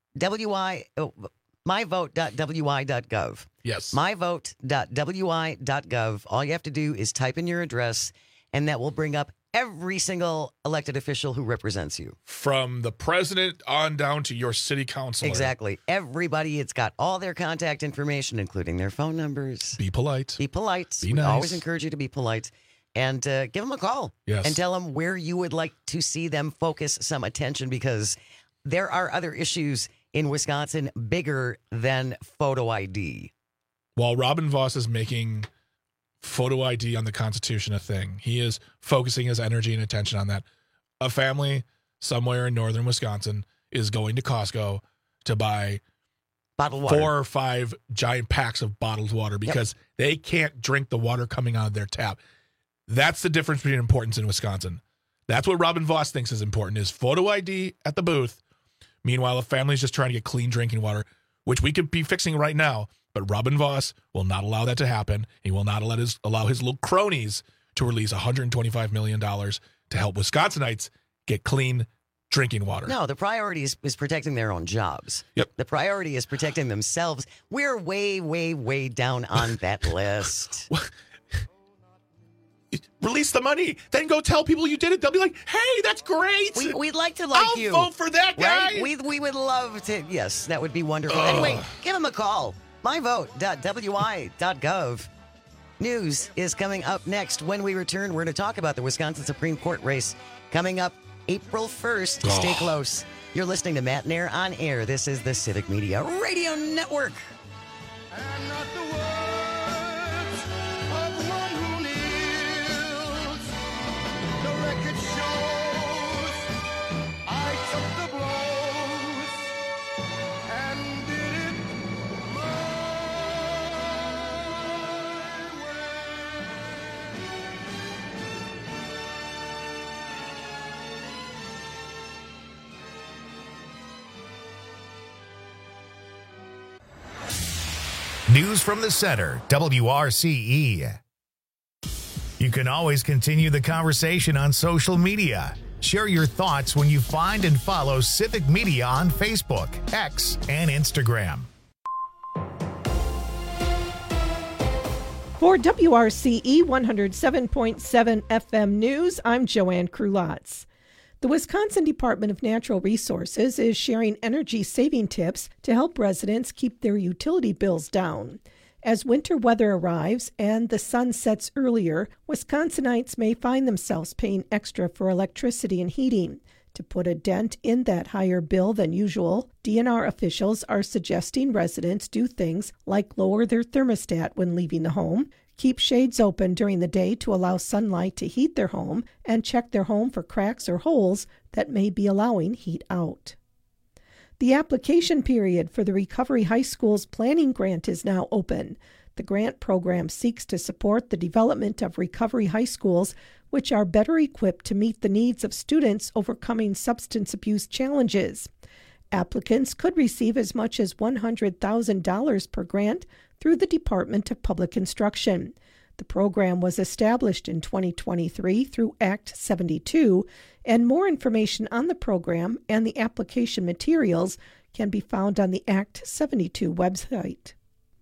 Speaker 13: W I oh, my vote dot W I dot gov.
Speaker 12: Yes.
Speaker 13: my vote dot W I dot gov. All you have to do is type in your address, and that will bring up every single elected official who represents you.
Speaker 12: From the president on down to your city councilor.
Speaker 13: Exactly. Everybody, it's got all their contact information, including their phone numbers.
Speaker 12: Be polite.
Speaker 13: Be polite.
Speaker 12: Be nice.
Speaker 13: We always encourage you to be polite. And uh, give them a call.
Speaker 12: Yes.
Speaker 13: And tell them where you would like to see them focus some attention, because there are other issues in Wisconsin bigger than photo I D.
Speaker 12: While Robin Voss is making photo I D on the Constitution a thing, he is focusing his energy and attention on that. A family somewhere in northern Wisconsin is going to Costco to buy
Speaker 13: bottled water.
Speaker 12: four or five giant packs of bottled water because yep. they can't drink the water coming out of their tap. That's the difference between importance in Wisconsin. That's what Robin Voss thinks is important, is photo I D at the booth. Meanwhile, a family's just trying to get clean drinking water, which we could be fixing right now. But Robin Voss will not allow that to happen. He will not allow his, allow his little cronies to release one hundred twenty-five million dollars to help Wisconsinites get clean drinking water.
Speaker 13: No, the priority is, is protecting their own jobs.
Speaker 12: Yep.
Speaker 13: The priority is protecting themselves. We're way, way, way down on that list.
Speaker 12: Release the money. Then go tell people you did it. They'll be like, hey, that's great.
Speaker 13: We, we'd like to like
Speaker 12: I'll
Speaker 13: you.
Speaker 12: I'll vote for that guy.
Speaker 13: Right? We, we would love to. Yes, that would be wonderful.
Speaker 12: Ugh.
Speaker 13: Anyway, give them a call. my vote dot W I dot gov. News is coming up next. When we return, we're going to talk about the Wisconsin Supreme Court race coming up April first.
Speaker 12: Oh.
Speaker 13: Stay close. You're listening to Matt Nair on air. This is the Civic Media Radio Network.
Speaker 18: And not the words of one who kneels. The record shows I took the blows and did it my
Speaker 1: News from the center, W R C E. You You can always continue the conversation on social media. Share your thoughts when you find and follow Civic Media on Facebook, X, and Instagram.
Speaker 4: For W R C E one oh seven point seven F M News, I'm Joanne Krulotz. The Wisconsin Department of Natural Resources is sharing energy-saving tips to help residents keep their utility bills down. As winter weather arrives and the sun sets earlier, Wisconsinites may find themselves paying extra for electricity and heating. To put a dent in that higher bill than usual, D N R officials are suggesting residents do things like lower their thermostat when leaving the home, keep shades open during the day to allow sunlight to heat their home, and check their home for cracks or holes that may be allowing heat out. The application period for the Recovery High School's planning grant is now open. The grant program seeks to support the development of recovery high schools, which are better equipped to meet the needs of students overcoming substance abuse challenges. Applicants could receive as much as one hundred thousand dollars per grant through the Department of Public Instruction. The program was established in twenty twenty-three through Act seventy-two, and more information on the program and the application materials can be found on the Act seventy-two website.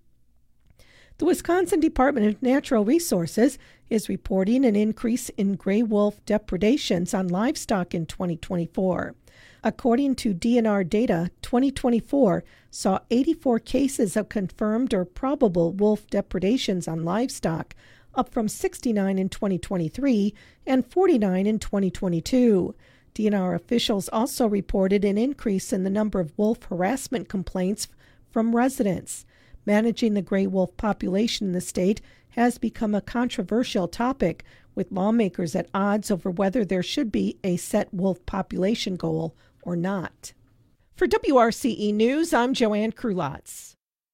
Speaker 4: The Wisconsin Department of Natural Resources is reporting an increase in gray wolf depredations on livestock in twenty twenty-four. According to D N R data, twenty twenty-four saw eighty-four cases of confirmed or probable wolf depredations on livestock, up from sixty-nine in twenty twenty-three and forty-nine in twenty twenty-two. D N R officials also reported an increase in the number of wolf harassment complaints from residents. Managing the gray wolf population in the state has become a controversial topic, with lawmakers at odds over whether there should be a set wolf population goal or not. For W R C E News, I'm Joanne Krulotz.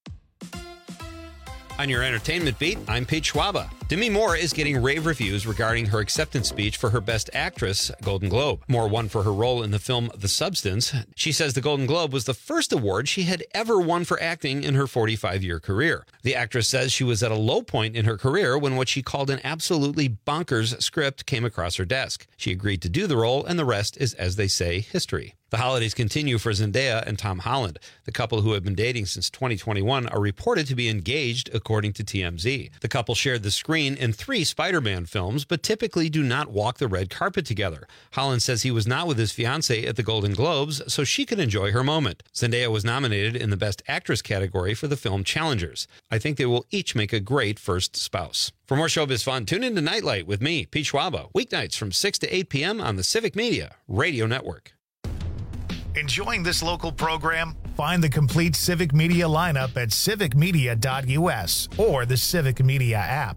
Speaker 20: On your entertainment beat, I'm Pete Schwaba. Demi Moore is getting rave reviews regarding her acceptance speech for her Best Actress Golden Globe. Moore won for her role in the film The Substance. She says the Golden Globe was the first award she had ever won for acting in her forty-five-year career. The actress says she was at a low point in her career when what she called an absolutely bonkers script came across her desk. She agreed to do the role, and the rest is, as they say, history. The holidays continue for Zendaya and Tom Holland. The couple, who have been dating since twenty twenty-one, are reported to be engaged, according to T M Z. The couple shared the screen in three Spider-Man films, but typically do not walk the red carpet together. Holland says he was not with his fiancée at the Golden Globes, so she could enjoy her moment. Zendaya was nominated in the Best Actress category for the film Challengers. I think they will each make a great first spouse. For more showbiz fun, tune in to Nightlight with me, Pete Schwaba, weeknights from six to eight p.m. on the Civic Media Radio Network.
Speaker 1: Enjoying this local program? Find the complete Civic Media lineup at civic media dot u s or the Civic Media app.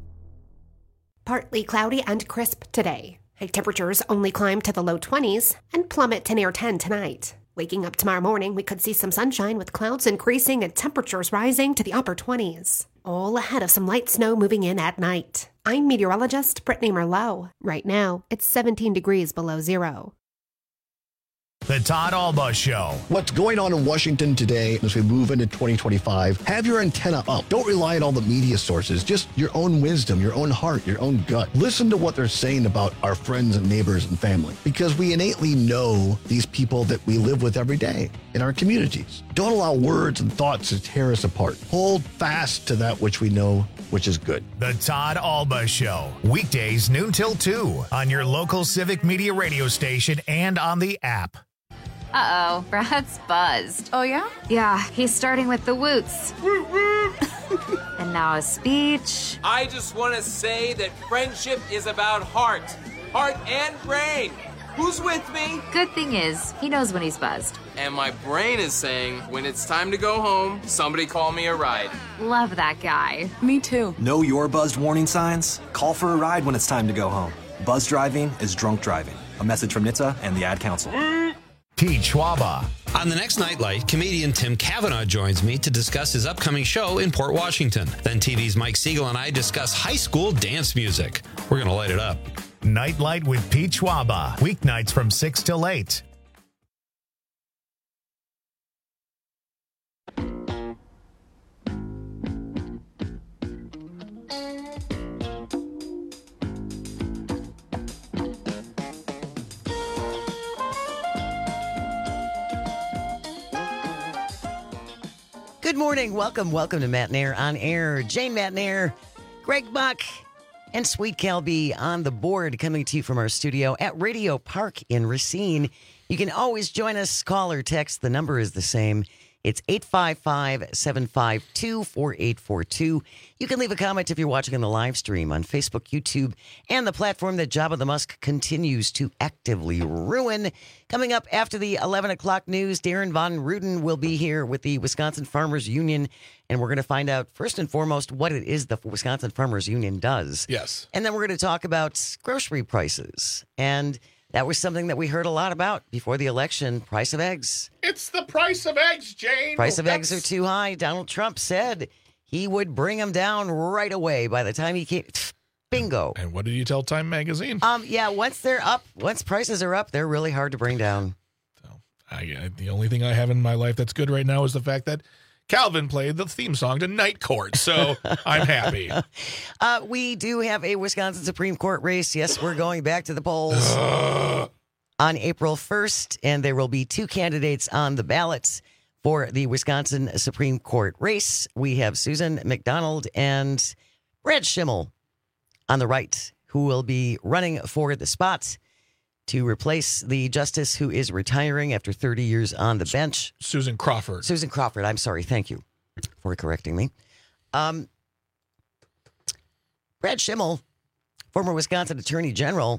Speaker 8: Partly cloudy and crisp today. High temperatures only climb to the low twenties and plummet to near ten tonight. Waking up tomorrow morning, we could see some sunshine with clouds increasing and temperatures rising to the upper twenties. All ahead of some light snow moving in at night. I'm meteorologist Brittany Merlot. Right now, it's seventeen degrees below zero.
Speaker 1: The Todd Alba Show.
Speaker 9: What's going on in Washington today as we move into twenty twenty-five? Have your antenna up. Don't rely on all the media sources. Just your own wisdom, your own heart, your own gut. Listen to what they're saying about our friends and neighbors and family, because we innately know these people that we live with every day in our communities. Don't allow words and thoughts to tear us apart. Hold fast to that which we know, which is good.
Speaker 1: The Todd Alba Show. Weekdays noon till two on your local Civic Media radio station and on the app.
Speaker 21: Uh-oh, Brad's buzzed. Oh, yeah? Yeah, he's starting with the woots. And now a speech.
Speaker 22: I just want to say that friendship is about heart. Heart and brain. Who's with me?
Speaker 21: Good thing is, he knows when he's buzzed.
Speaker 22: And my brain is saying, when it's time to go home, somebody call me a ride.
Speaker 21: Love that guy. Me too.
Speaker 23: Know your buzzed warning signs? Call for a ride when it's time to go home. Buzz driving is drunk driving. A message from N H T S A and the Ad Council.
Speaker 1: Pete Schwaba.
Speaker 20: On the next Nightlight, comedian Tim Cavanaugh joins me to discuss his upcoming show in Port Washington. Then T V's Mike Siegel and I discuss high school dance music. We're going to light it up.
Speaker 1: Nightlight with Pete Schwaba. Weeknights from six till eight.
Speaker 13: Good morning. Welcome, welcome to Matt Nair on Air. Jane Matt Nair, Greg Buck, and Sweet Calby on the board, coming to you from our studio at Radio Park in Racine. You can always join us, call or text. The number is the same. It's eight five five, seven five two, four eight four two. You can leave a comment if you're watching on the live stream on Facebook, YouTube, and the platform that Jabba the Musk continues to actively ruin. Coming up after the eleven o'clock news, Darren Von Ruden will be here with the Wisconsin Farmers Union, and we're going to find out, first and foremost, what it is the Wisconsin Farmers Union does.
Speaker 12: Yes.
Speaker 13: And then we're going to talk about grocery prices. And that was something that we heard a lot about before the election, price of eggs.
Speaker 12: It's the price of eggs, Jane.
Speaker 13: Price of
Speaker 12: That's...
Speaker 13: eggs are too high. Donald Trump said he would bring them down right away by the time he came. Bingo.
Speaker 12: And what did you tell Time Magazine?
Speaker 13: Um, yeah, once they're up, once prices are up, they're really hard to bring down.
Speaker 12: So, I, I, the only thing I have in my life that's good right now is the fact that Calvin played the theme song to Night Court, so I'm happy.
Speaker 13: Uh, we do have a Wisconsin Supreme Court race. Yes, we're going back to the polls on April first, and there will be two candidates on the ballots for the Wisconsin Supreme Court race. We have Susan McDonald and Brad Schimmel on the right, who will be running for the spot to replace the justice who is retiring after thirty years on the bench.
Speaker 12: Susan Crawford.
Speaker 13: Susan Crawford. I'm sorry. Thank you for correcting me. Um, Brad Schimmel, former Wisconsin Attorney General,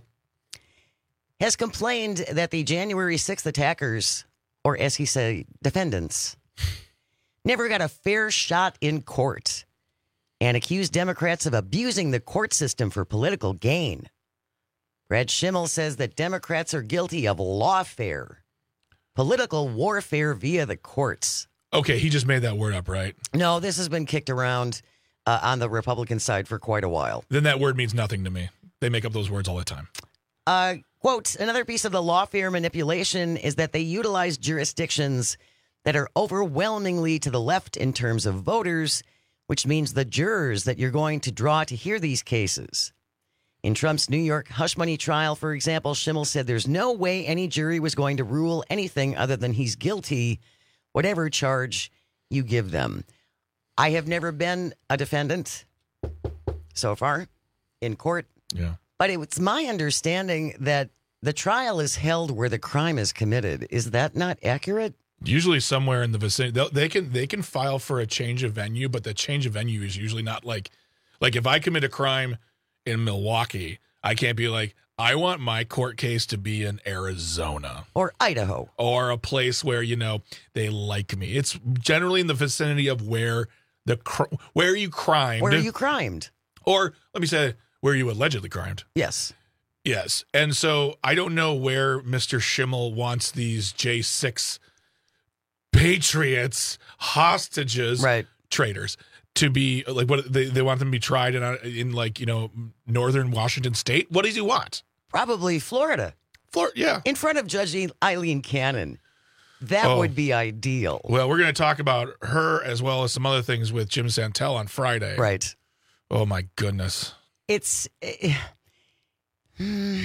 Speaker 13: has complained that the January sixth attackers, or as he said, defendants, never got a fair shot in court and accused Democrats of abusing the court system for political gain. Brad Schimmel says that Democrats are guilty of lawfare, political warfare via the courts.
Speaker 12: Okay, he just made that word up, right?
Speaker 13: No, this has been kicked around uh, on the Republican side for quite a while.
Speaker 12: Then that word means nothing to me. They make up those words all the time.
Speaker 13: Uh, quote, another piece of the lawfare manipulation is that they utilize jurisdictions that are overwhelmingly to the left in terms of voters, which means the jurors that you're going to draw to hear these cases. In Trump's New York hush money trial, for example, Schimmel said there's no way any jury was going to rule anything other than he's guilty, whatever charge you give them. I have never been a defendant so far in court.
Speaker 12: Yeah.
Speaker 13: But it's my understanding that the trial is held where the crime is committed. Is that not accurate?
Speaker 12: Usually somewhere in the vicinity. They can they can file for a change of venue, but the change of venue is usually not like, like if I commit a crime in Milwaukee, I can't be like, I want my court case to be in Arizona.
Speaker 13: Or Idaho.
Speaker 12: Or a place where, you know, they like me. It's generally in the vicinity of where the cr- where you crimed.
Speaker 13: Where you crimed.
Speaker 12: Or, let me say, where you allegedly crimed.
Speaker 13: Yes.
Speaker 12: Yes. And so I don't know where Mister Schimmel wants these J six patriots, hostages,
Speaker 13: right.
Speaker 12: traitors, to be like, what they, they want them to be tried in, in like, you know, northern Washington state. What does he want?
Speaker 13: Probably Florida.
Speaker 12: Florida, yeah.
Speaker 13: In front of Judge Eileen Cannon. That
Speaker 12: Oh.
Speaker 13: would be ideal.
Speaker 12: Well, we're going to talk about her as well as some other things with Jim Santel on Friday.
Speaker 13: Right.
Speaker 12: Oh, my goodness.
Speaker 13: It's. Uh, hmm.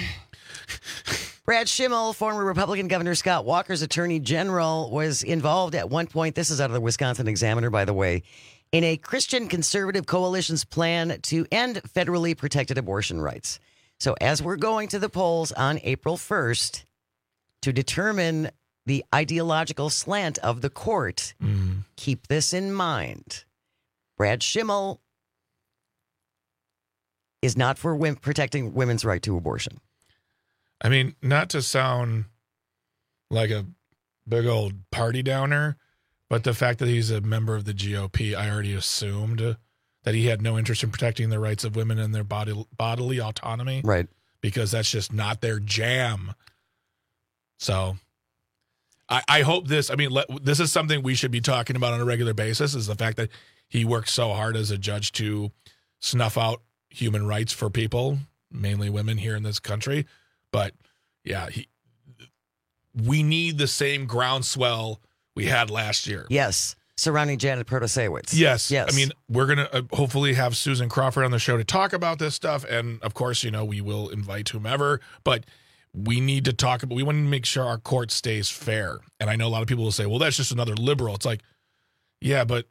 Speaker 13: Brad Schimmel, former Republican Governor Scott Walker's attorney general, was involved at one point. This is out of the Wisconsin Examiner, by the way, in a Christian conservative coalition's plan to end federally protected abortion rights. So as we're going to the polls on April first to determine the ideological slant of the court,
Speaker 12: mm.
Speaker 13: keep this in mind. Brad Schimmel is not for women, protecting women's right to abortion.
Speaker 12: I mean, not to sound like a big old party downer, but the fact that he's a member of the G O P, I already assumed that he had no interest in protecting the rights of women and their body, bodily autonomy.
Speaker 13: Right.
Speaker 12: Because that's just not their jam. So I, I hope this, I mean, let, this is something we should be talking about on a regular basis, is the fact that he worked so hard as a judge to snuff out human rights for people, mainly women here in this country. But yeah, he, we need the same groundswell we had last year.
Speaker 13: Yes, surrounding Janet Protasiewicz.
Speaker 12: Yes,
Speaker 13: yes.
Speaker 12: I mean, we're gonna uh, hopefully have Susan Crawford on the show to talk about this stuff, and of course, you know, we will invite whomever. But we need to talk about. We want to make sure our court stays fair. And I know a lot of people will say, "Well, that's just another liberal." It's like, Yeah, but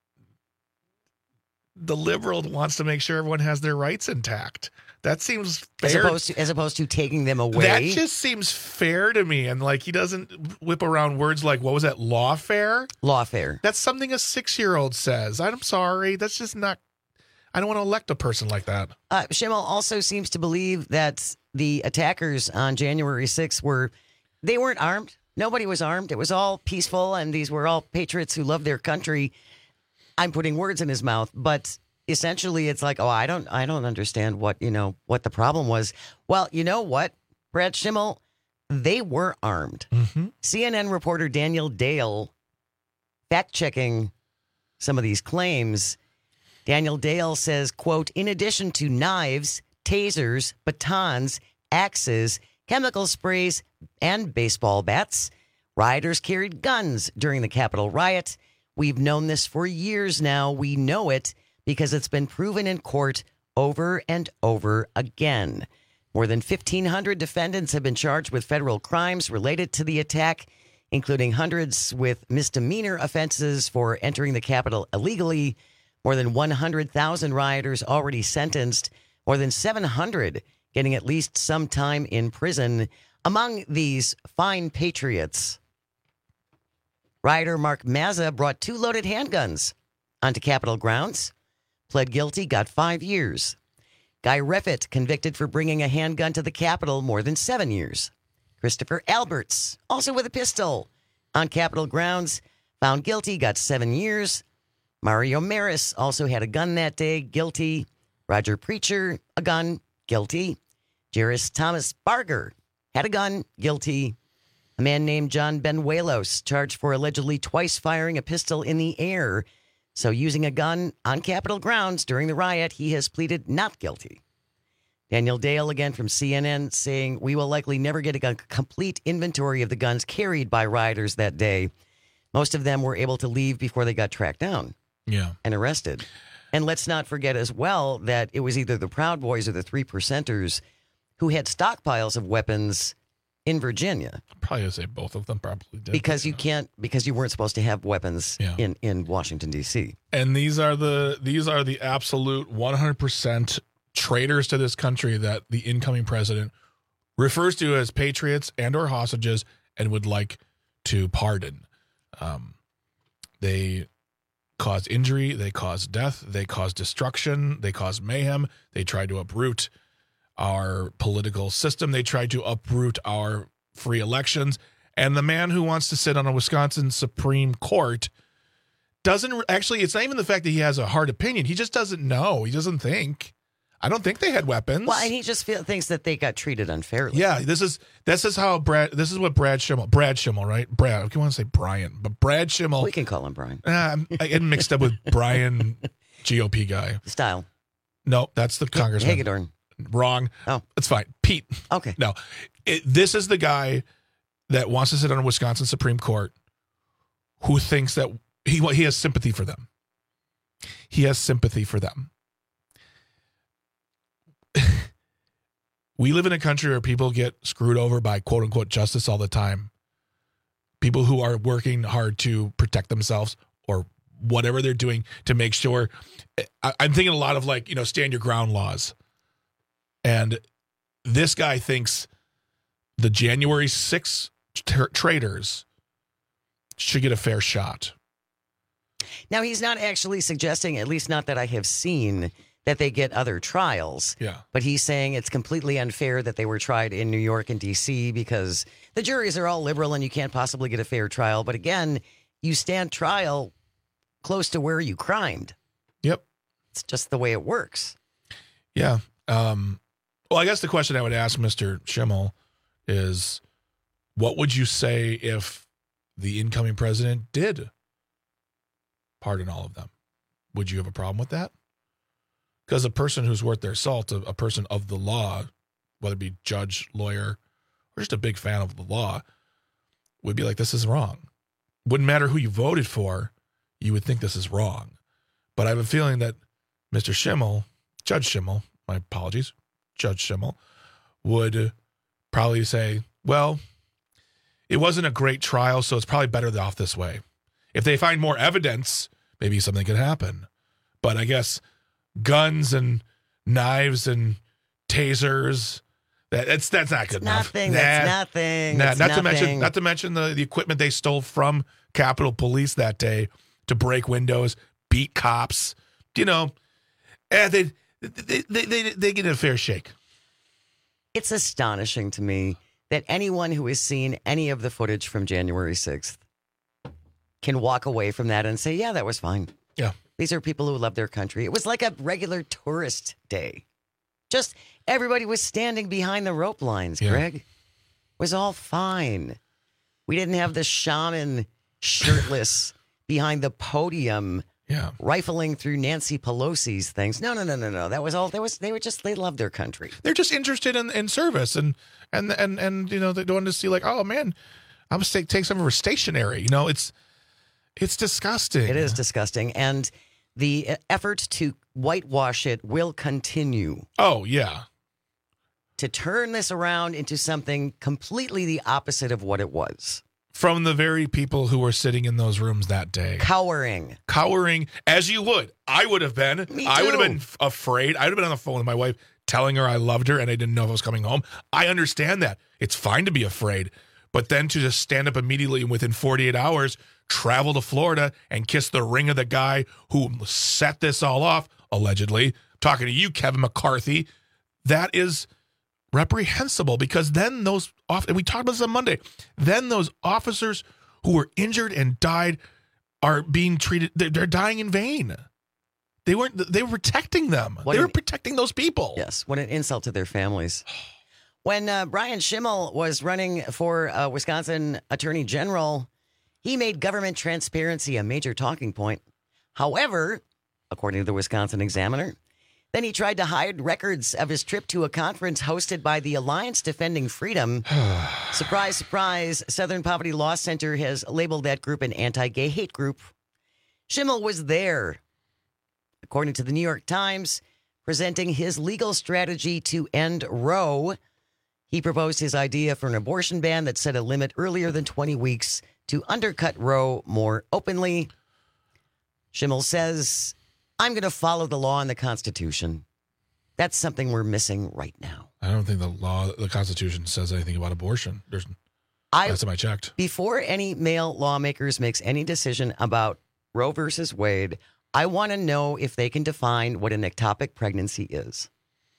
Speaker 12: the liberal wants to make sure everyone has their rights intact. That seems fair.
Speaker 13: As opposed to, as opposed to taking them away.
Speaker 12: That just seems fair to me. And like he doesn't whip around words like, what was that, lawfare?
Speaker 13: Lawfare.
Speaker 12: That's something a six-year-old says. I'm sorry. That's just not, I don't want to elect a person like that.
Speaker 13: Uh, Schimmel also seems to believe that the attackers on January sixth were, they weren't armed. Nobody was armed. It was all peaceful, and these were all patriots who loved their country. I'm putting words in his mouth, but essentially it's like, oh, I don't I don't understand what, you know, what the problem was. Well, you know what, Brad Schimmel, they were armed.
Speaker 12: Mm-hmm.
Speaker 13: C N N reporter Daniel Dale fact-checking some of these claims. Daniel Dale says, quote, in addition to knives, tasers, batons, axes, chemical sprays, and baseball bats, rioters carried guns during the Capitol riot. We've known this for years now. We know it because it's been proven in court over and over again. More than fifteen hundred defendants have been charged with federal crimes related to the attack, including hundreds with misdemeanor offenses for entering the Capitol illegally. More than one hundred thousand rioters already sentenced. More than seven hundred getting at least some time in prison. Among these fine patriots, rioter Mark Mazza brought two loaded handguns onto Capitol grounds, pled guilty, got five years. Guy Reffitt, convicted for bringing a handgun to the Capitol, more than seven years. Christopher Alberts, also with a pistol on Capitol grounds, found guilty, got seven years. Mario Maris also had a gun that day, guilty. Roger Preacher, a gun, guilty. Jairus Thomas Barger had a gun, guilty. A man named John Benuelos, charged for allegedly twice firing a pistol in the air. So using a gun on Capitol grounds during the riot, he has pleaded not guilty. Daniel Dale, again from C N N, saying, we will likely never get a complete inventory of the guns carried by rioters that day. Most of them were able to leave before they got tracked down
Speaker 12: Yeah.
Speaker 13: and arrested. And let's not forget as well that it was either the Proud Boys or the Three Percenters who had stockpiles of weapons in Virginia.
Speaker 12: Probably would say both of them probably did.
Speaker 13: Because you can't, because you weren't supposed to have weapons
Speaker 12: Yeah.
Speaker 13: in, in Washington, D C.
Speaker 12: And these are the these are the absolute one hundred percent traitors to this country that the incoming president refers to as patriots and or hostages and would like to pardon. Um, they cause injury, they cause death, they cause destruction, they cause mayhem, they try to uproot our political system, they try to uproot our free elections, and the man who wants to sit on a Wisconsin Supreme Court doesn't actually, it's not even the fact that he has a hard opinion, he just doesn't know, he doesn't think. I don't think they had weapons.
Speaker 13: Well, and he just feel, thinks that they got treated unfairly.
Speaker 12: Yeah, this is this is how Brad. This is what Brad Schimmel. Brad Schimmel, right? Brad. I want to say Brian, but Brad Schimmel.
Speaker 13: We can call him Brian.
Speaker 12: Uh, I get mixed up with Brian, G O P guy.
Speaker 13: Style.
Speaker 12: No, that's the congressman.
Speaker 13: Hagedorn.
Speaker 12: Wrong.
Speaker 13: Oh,
Speaker 12: it's fine. Pete.
Speaker 13: Okay.
Speaker 12: No, it, this is the guy that wants to sit on a Wisconsin Supreme Court, who thinks that he he has sympathy for them. He has sympathy for them. We live in a country where people get screwed over by quote unquote justice all the time. People who are working hard to protect themselves or whatever they're doing to make sure. I, I'm thinking a lot of like, you know, stand your ground laws. And this guy thinks the January sixth tra- traitors should get a fair shot.
Speaker 13: Now, he's not actually suggesting, at least not that I have seen, that they get other trials.
Speaker 12: Yeah.
Speaker 13: But he's saying it's completely unfair that they were tried in New York and D C because the juries are all liberal and you can't possibly get a fair trial. But again, you stand trial close to where you crimed.
Speaker 12: Yep.
Speaker 13: It's just the way it works.
Speaker 12: Yeah. Um, well, I guess the question I would ask Mister Schimmel is, what would you say if the incoming president did pardon all of them? Would you have a problem with that? Because a person who's worth their salt, a, a person of the law, whether it be judge, lawyer, or just a big fan of the law, would be like, this is wrong. Wouldn't matter who you voted for, you would think this is wrong. But I have a feeling that Mister Schimmel, Judge Schimmel, my apologies, Judge Schimmel, would probably say, well, it wasn't a great trial, so it's probably better off this way. if they find more evidence, maybe something could happen. But I guess guns and knives and tasers, that, that's that's not good enough.
Speaker 13: Nothing.
Speaker 12: Nah,
Speaker 13: That's nothing.
Speaker 12: nah,
Speaker 13: That's
Speaker 12: not
Speaker 13: nothing.
Speaker 12: to mention, not to mention the, the equipment they stole from Capitol Police that day to break windows, beat cops. You know, eh, they, they they they they get a fair shake.
Speaker 13: It's astonishing to me that anyone who has seen any of the footage from January sixth can walk away from that and say, yeah, that was fine.
Speaker 12: Yeah.
Speaker 13: These are people who love their country. It was like a regular tourist day. Just everybody was standing behind the rope lines,
Speaker 12: Yeah.
Speaker 13: Greg. It was all fine. We didn't have the shaman shirtless behind the podium
Speaker 12: yeah.
Speaker 13: rifling through Nancy Pelosi's things. No, no, no, no, no. That was all. That was. They were just. They loved their country.
Speaker 12: They're just interested in, in service and and and and you know they want to see like, oh man, I'm gonna take take some of her stationery. You know, it's it's disgusting.
Speaker 13: It is disgusting, and the effort to whitewash it will continue.
Speaker 12: Oh yeah,
Speaker 13: to turn this around into something completely the opposite of what it was.
Speaker 12: From the very people who were sitting in those rooms that day.
Speaker 13: Cowering.
Speaker 12: Cowering, as you would. I would have been.
Speaker 13: Me
Speaker 12: I would have
Speaker 13: too.
Speaker 12: been f- afraid. I would have been on the phone with my wife telling her I loved her and I didn't know if I was coming home. I understand that. It's fine to be afraid. But then to just stand up immediately and within forty-eight hours, travel to Florida and kiss the ring of the guy who set this all off, allegedly. I'm talking to you, Kevin McCarthy. That is reprehensible, because then those off and we talked about this on Monday, then those officers who were injured and died are being treated, they're, they're dying in vain. They weren't, they were protecting them.
Speaker 13: What
Speaker 12: they
Speaker 13: an-
Speaker 12: were protecting those people.
Speaker 13: Yes, what an insult to their families. When uh, Brian Schimmel was running for uh, Wisconsin Attorney General, he made government transparency a major talking point. However, according to the Wisconsin Examiner, then he tried to hide records of his trip to a conference hosted by the Alliance Defending Freedom. Surprise, surprise, Southern Poverty Law Center has labeled that group an anti-gay hate group. Schimmel was there, according to the New York Times, presenting his legal strategy to end Roe. He proposed his idea for an abortion ban that set a limit earlier than twenty weeks to undercut Roe more openly. Schimmel says, I'm going to follow the law and the Constitution. That's something we're missing right now.
Speaker 12: I don't think the law, the Constitution says anything about abortion. There's,
Speaker 13: I,
Speaker 12: last time I checked.
Speaker 13: Before any male lawmakers makes any decision about Roe versus Wade, I want to know if they can define what an ectopic pregnancy is.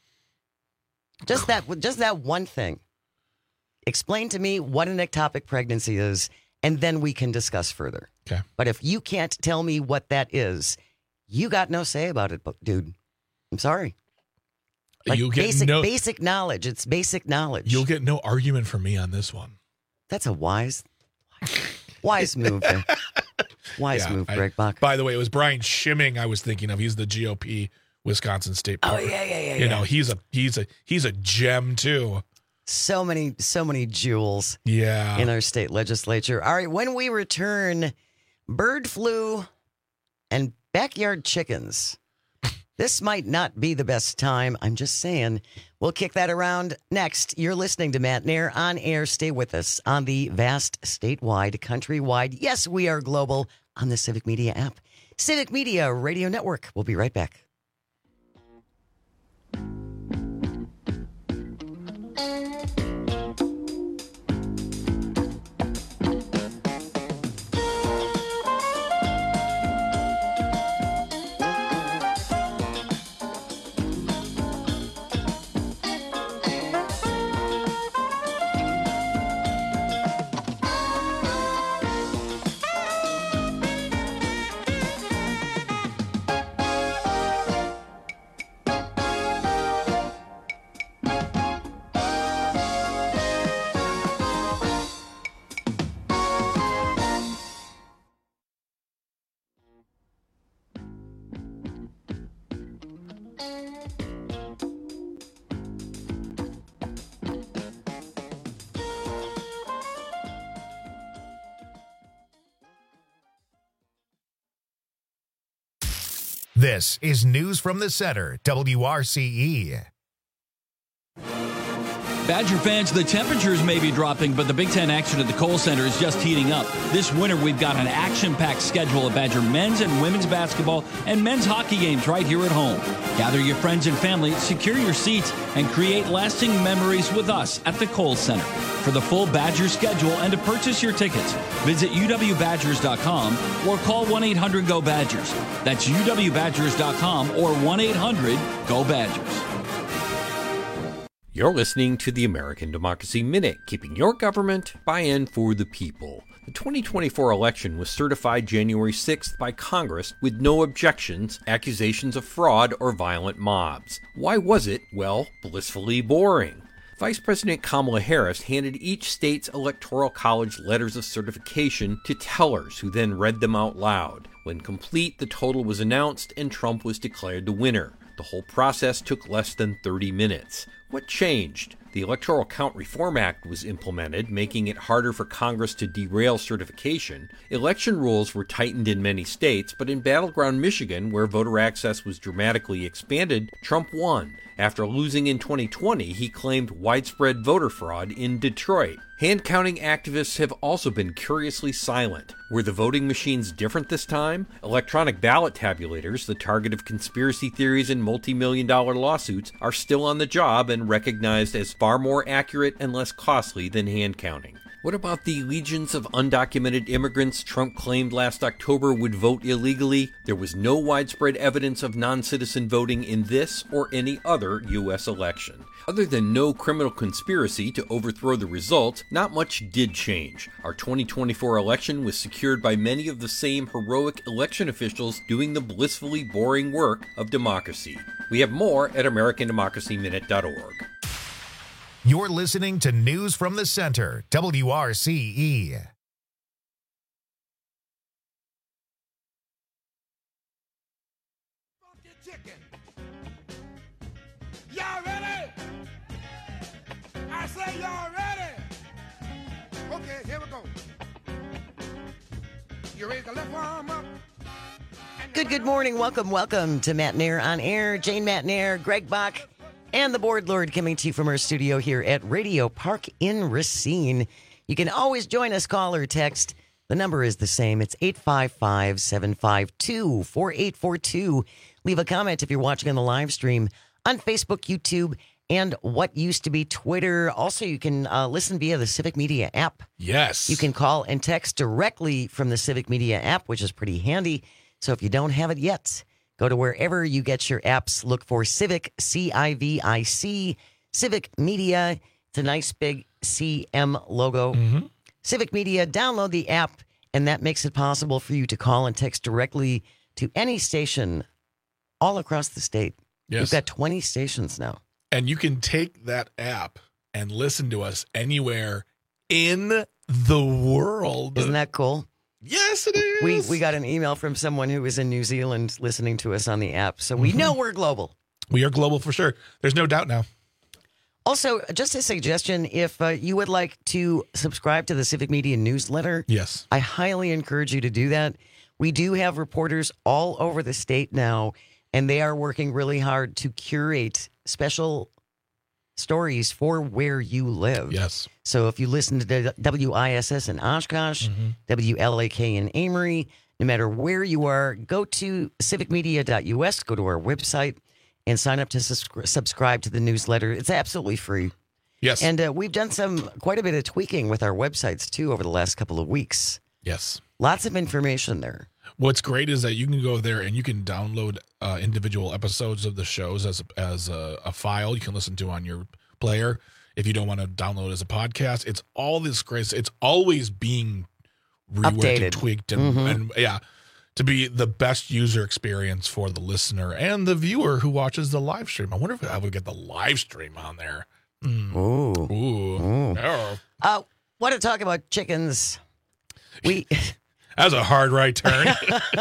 Speaker 13: Just that, just that one thing. Explain to me what an ectopic pregnancy is, and then we can discuss further.
Speaker 12: Okay.
Speaker 13: But if you can't tell me what that is, you got no say about it, dude. I'm sorry. Like
Speaker 12: you get
Speaker 13: basic,
Speaker 12: no,
Speaker 13: basic knowledge. It's basic knowledge.
Speaker 12: You'll get no argument from me on this one.
Speaker 13: That's a wise, wise move. There. Wise
Speaker 12: Yeah,
Speaker 13: move,
Speaker 12: I-
Speaker 13: Greg Bach.
Speaker 12: By the way, it was Brian Schimming I was thinking of. He's the G O P Wisconsin State.
Speaker 13: Oh,
Speaker 12: Party.
Speaker 13: yeah, yeah, yeah,
Speaker 12: You
Speaker 13: yeah.
Speaker 12: know, he's a he's a he's a gem too.
Speaker 13: So many, so many jewels
Speaker 12: Yeah.
Speaker 13: in our state legislature. All right, when we return, bird flu and backyard chickens. This might not be the best time. I'm just saying. We'll kick that around next. You're listening to Matt Nair on air. Stay with us on the vast statewide, countrywide. Yes, we are global on the Civic Media app. Civic Media Radio Network. We'll be right back.
Speaker 1: This is News from the Center, W R C E.
Speaker 16: Badger fans, the temperatures may be dropping, but the Big Ten action at the Kohl Center is just heating up. This winter, we've got an action-packed schedule of Badger men's and women's basketball and men's hockey games right here at home. Gather your friends and family, secure your seats, and create lasting memories with us at the Kohl Center. For the full Badger schedule and to purchase your tickets, visit U W Badgers dot com or call one eight hundred go Badgers. That's U W Badgers dot com or one eight hundred go Badgers.
Speaker 3: You're listening to the American Democracy Minute, keeping your government by and for the people. The twenty twenty-four election was certified January sixth by Congress with no objections, accusations of fraud, or violent mobs. Why was it, well, blissfully boring? Vice President Kamala Harris handed each state's electoral college letters of certification to tellers who then read them out loud. When complete, the total was announced and Trump was declared the winner. The whole process took less than thirty minutes. What changed? The Electoral Count Reform Act was implemented, making it harder for Congress to derail certification. Election rules were tightened in many states, but in battleground Michigan, where voter access was dramatically expanded, Trump won. After losing in twenty twenty, he claimed widespread voter fraud in Detroit. Hand-counting activists have also been curiously silent. Were the voting machines different this time? Electronic ballot tabulators, the target of conspiracy theories and multi-million dollar lawsuits, are still on the job and recognized as far more accurate and less costly than hand-counting. What about the legions of undocumented immigrants Trump claimed last October would vote illegally? There was no widespread evidence of non-citizen voting in this or any other U S election. Other than no criminal conspiracy to overthrow the results, not much did change. Our twenty twenty-four election was secured by many of the same heroic election officials doing the blissfully boring work of democracy. We have more at American Democracy Minute dot org.
Speaker 1: You're listening to News from the Center, W R C E.
Speaker 18: Y'all ready? I say y'all ready? Okay, here we go. You raise the left arm up.
Speaker 13: Good, good morning. Welcome, welcome to Matt Nair on Air. Jane Matt Nair, Greg Bach, and the Board Lord coming to you from our studio here at Radio Park in Racine. You can always join us, call or text. The number is the same. It's eight five five, seven five two, four eight four two. Leave a comment if you're watching on the live stream on Facebook, YouTube, and what used to be Twitter. Also, you can uh, listen via the Civic Media app.
Speaker 12: Yes.
Speaker 13: You can call and text directly from the Civic Media app, which is pretty handy. So if you don't have it yet, go to wherever you get your apps. Look for Civic, C I V I C, Civic Media. It's a nice big C M logo.
Speaker 12: Mm-hmm.
Speaker 13: Civic Media, download the app, and that makes it possible for you to call and text directly to any station all across the state.
Speaker 12: Yes.
Speaker 13: We've got twenty stations now.
Speaker 12: And you can take that app and listen to us anywhere in the world.
Speaker 13: Isn't that cool?
Speaker 12: Yes, it is.
Speaker 13: We we got an email from someone who was in New Zealand listening to us on the app, so we
Speaker 12: Mm-hmm.
Speaker 13: know we're global.
Speaker 12: We are global for sure. There's no doubt now.
Speaker 13: Also, just a suggestion, if uh, you would like to subscribe to the Civic Media newsletter,
Speaker 12: yes,
Speaker 13: I highly encourage you to do that. We do have reporters all over the state now, and they are working really hard to curate special stories for where you live.
Speaker 12: Yes.
Speaker 13: So if you listen to W I S S in Oshkosh,
Speaker 12: Mm-hmm.
Speaker 13: W L A K in Amory, no matter where you are, go to civic media dot U S, go to our website, and sign up to sus- subscribe to the newsletter. It's absolutely free.
Speaker 12: Yes.
Speaker 13: And uh, we've done some quite a bit of tweaking with our websites, too, over the last couple of weeks.
Speaker 12: Yes.
Speaker 13: Lots of information there.
Speaker 12: What's great is that you can go there and you can download uh, individual episodes of the shows as a, as a, a file you can listen to on your player. If you don't want to download as a podcast, it's all this great. It's always being reworked
Speaker 13: Updated.
Speaker 12: and tweaked, and,
Speaker 13: Mhm.
Speaker 12: and yeah, to be the best user experience for the listener and the viewer who watches the live stream. I wonder if I would get the live stream on there. Mm.
Speaker 13: Ooh.
Speaker 12: Ooh. Oh.
Speaker 13: Uh, want to talk about chickens? We
Speaker 12: That was a hard right turn.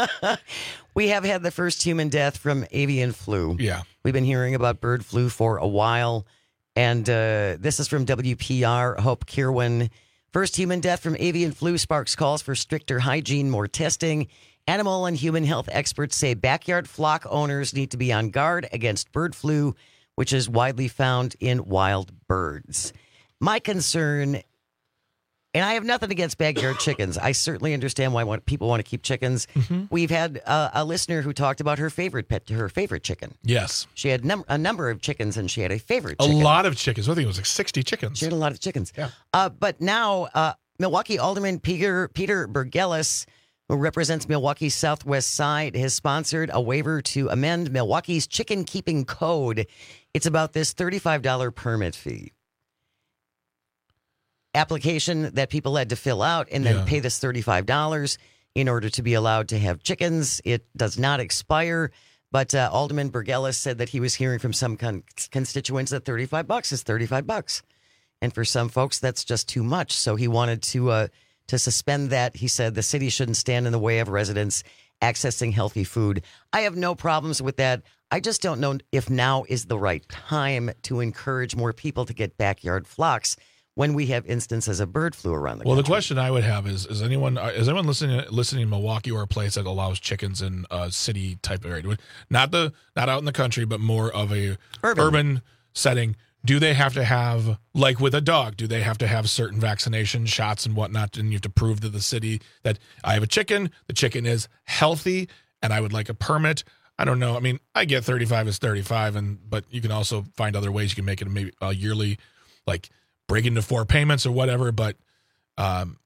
Speaker 13: we have had the first human death from avian flu.
Speaker 12: Yeah.
Speaker 13: We've been hearing about bird flu for a while. And uh, this is from W P R, Hope Kirwan. First human death from avian flu sparks calls for stricter hygiene, more testing. Animal and human health experts say backyard flock owners need to be on guard against bird flu, which is widely found in wild birds. My concern, and I have nothing against backyard chickens. I certainly understand why people want to keep chickens.
Speaker 12: Mm-hmm.
Speaker 13: We've had uh, a listener who talked about her favorite pet, her favorite chicken.
Speaker 12: Yes.
Speaker 13: She had num- a number of chickens, and she had a favorite
Speaker 12: A
Speaker 13: chicken.
Speaker 12: lot of chickens. I think it was like sixty chickens.
Speaker 13: She had a lot of chickens.
Speaker 12: Yeah.
Speaker 13: Uh, but now, uh, Milwaukee Alderman Peter, Peter Bergelis, who represents Milwaukee's Southwest Side, has sponsored a waiver to amend Milwaukee's chicken keeping code. It's about this thirty-five dollars permit fee. Application that people had to fill out and then
Speaker 12: Yeah.
Speaker 13: pay this thirty-five dollars in order to be allowed to have chickens. It does not expire, but uh, Alderman Bergelis said that he was hearing from some con- constituents that thirty-five bucks is thirty-five bucks. And for some folks, that's just too much. So he wanted to uh, to suspend that. He said the city shouldn't stand in the way of residents accessing healthy food. I have no problems with that. I just don't know if now is the right time to encourage more people to get backyard flocks when we have instances of bird flu around the
Speaker 12: Well,
Speaker 13: country.
Speaker 12: the question I would have is: Is anyone is anyone listening listening in Milwaukee or a place that allows chickens in a city type of area? Not the not out in the country, but more of a
Speaker 13: Urban.
Speaker 12: urban setting. Do they have to have, like with a dog, do they have to have certain vaccination shots and whatnot? And you have to prove to the city that I have a chicken, the chicken is healthy, and I would like a permit. I don't know. I mean, I get thirty-five is thirty-five, and but you can also find other ways you can make it maybe a yearly, like break into four payments or whatever. But um,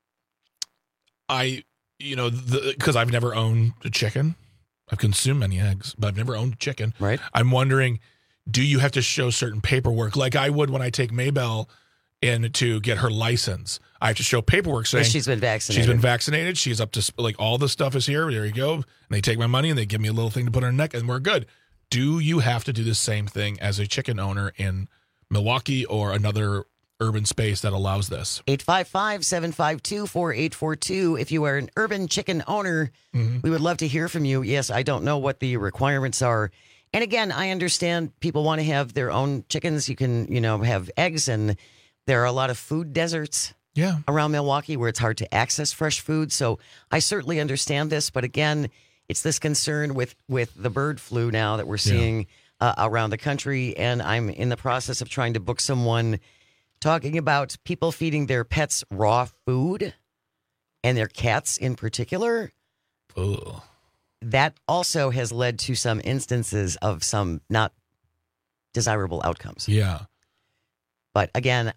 Speaker 12: I, you know, because I've never owned a chicken. I've consumed many eggs, but I've never owned a chicken.
Speaker 13: Right.
Speaker 12: I'm wondering, do you have to show certain paperwork like I would when I take Maybell in to get her license? I have to show paperwork saying
Speaker 13: she's been vaccinated.
Speaker 12: She's been vaccinated. She's up to, like, all the stuff is here. There you go. And they take my money and they give me a little thing to put on her neck and we're good. Do you have to do the same thing as a chicken owner in Milwaukee or another urban space that allows this?
Speaker 13: eight five five, seven five two, four eight four two. If you are an urban chicken owner,
Speaker 12: Mm-hmm.
Speaker 13: we would love to hear from you. Yes, I don't know what the requirements are. And again, I understand people want to have their own chickens. You can, you know, have eggs, and there are a lot of food deserts
Speaker 12: yeah.
Speaker 13: around Milwaukee where it's hard to access fresh food. So I certainly understand this. But again, it's this concern with, with the bird flu now that we're seeing uh, around the country. And I'm in the process of trying to book someone talking about people feeding their pets raw food and their cats in particular.
Speaker 12: Ugh.
Speaker 13: That also has led to some instances of some not desirable outcomes.
Speaker 12: Yeah.
Speaker 13: But again,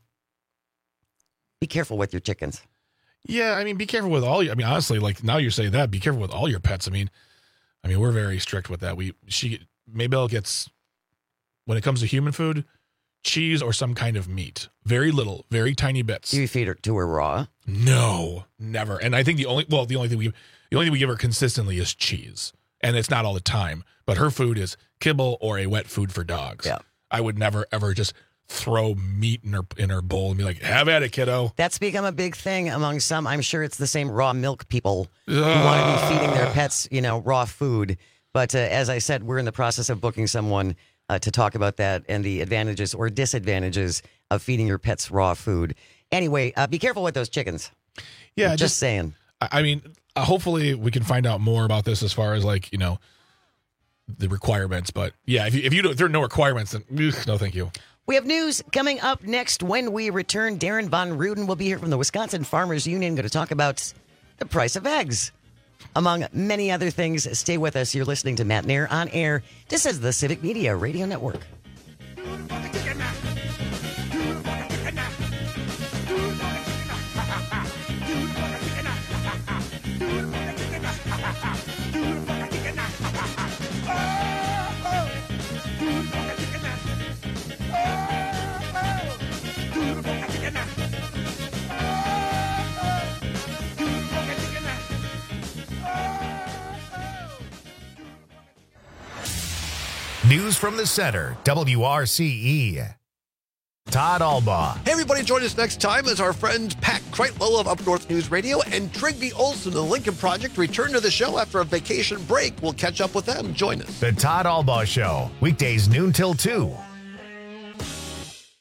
Speaker 13: be careful with your chickens.
Speaker 12: Yeah, I mean, be careful with all your, I mean, honestly, like now you're saying that, be careful with all your pets. I mean, I mean, we're very strict with that. We, she, Maybell gets, when it comes to human food, cheese or some kind of meat. Very little, very tiny bits.
Speaker 13: Do you feed her to her raw?
Speaker 12: No, never. And I think the only, well, the only thing we, the only thing we give her consistently is cheese. And it's not all the time, but her food is kibble or a wet food for dogs.
Speaker 13: Yeah.
Speaker 12: I would never, ever just throw meat in her, in her bowl and be like, have at it, kiddo.
Speaker 13: That's become a big thing among some. I'm sure it's the same raw milk people who want to be feeding their pets, you know, raw food. But uh, as I said, we're in the process of booking someone uh, to talk about that and the advantages or disadvantages of feeding your pets raw food. Anyway, uh, be careful with those chickens.
Speaker 12: Yeah,
Speaker 13: just, just saying.
Speaker 12: I mean, uh, hopefully we can find out more about this as far as like, you know, the requirements. But yeah, if you, if you don't, if there are no requirements, then ugh, no, thank you.
Speaker 13: We have news coming up next when we return. Darren Von Ruden will be here from the Wisconsin Farmers Union, going to talk about the price of eggs, among many other things. Stay with us. You're listening to Matt Nair on air. This is the Civic Media Radio Network.
Speaker 1: News from the center, W R C E. Todd Albaugh.
Speaker 9: Hey, everybody, join us next time as our friends Pat Kreitlow of Up North News Radio and Trigby Olson of the Lincoln Project return to the show after a vacation break. We'll catch up with them. Join us.
Speaker 1: The Todd Albaugh Show, weekdays noon till two.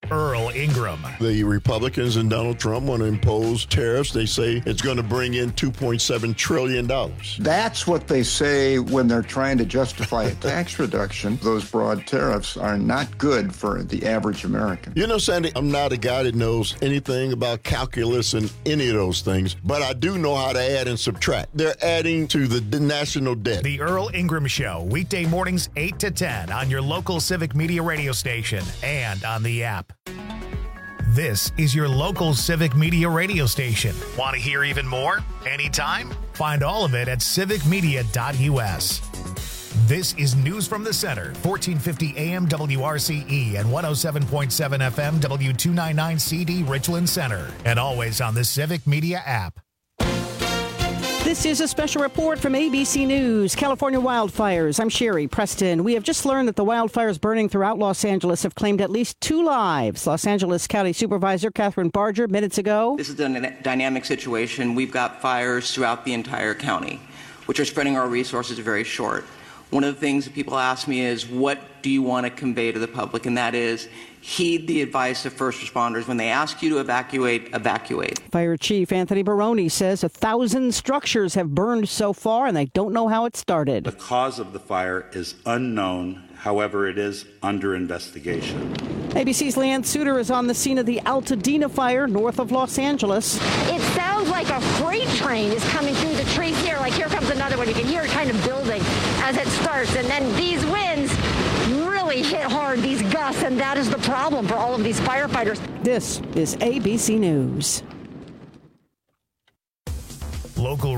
Speaker 1: Earl Ingram.
Speaker 5: The Republicans and Donald Trump want to impose tariffs. They say it's going to bring in two point seven trillion dollars.
Speaker 6: That's what they say when they're trying to justify a tax reduction. Those broad tariffs are not good for the average American.
Speaker 5: You know, Sandy, I'm not a guy that knows anything about calculus and any of those things, but I do know how to add and subtract. They're adding to the national debt.
Speaker 1: The Earl Ingram Show, weekday mornings eight to ten on your local Civic Media radio station and on the app. This is your local Civic Media radio station. Want to hear even more? Anytime? Find all of it at civic media dot u s. This is News from the Center, fourteen fifty A M W R C E and one oh seven point seven F M W two ninety-nine C D Richland Center, and always on the Civic Media app.
Speaker 2: This is a special report from A B C News. California wildfires. I'm Sherry Preston. We have just learned that the wildfires burning throughout Los Angeles have claimed at least two lives. Los Angeles County Supervisor Catherine Barger minutes ago.
Speaker 7: This is a dynamic situation. We've got fires throughout the entire county, which are spreading our resources very short. One of the things that people ask me is, what do you want to convey to the public? And that is, heed the advice of first responders. When they ask you to evacuate, evacuate.
Speaker 2: Fire Chief Anthony Baroni says a thousand structures have burned so far, and they don't know how it started.
Speaker 24: The cause of the fire is unknown. However, it is under investigation.
Speaker 2: A B C's Leanne Suter is on the scene of the Altadena fire north of Los Angeles.
Speaker 25: It sounds like a freight train is coming through the trees here. Like, here comes another one. You can hear it kind of building as it starts. And then these winds really hit hard, these gusts, and that is the problem for all of these firefighters.
Speaker 2: This is A B C News.
Speaker 1: Local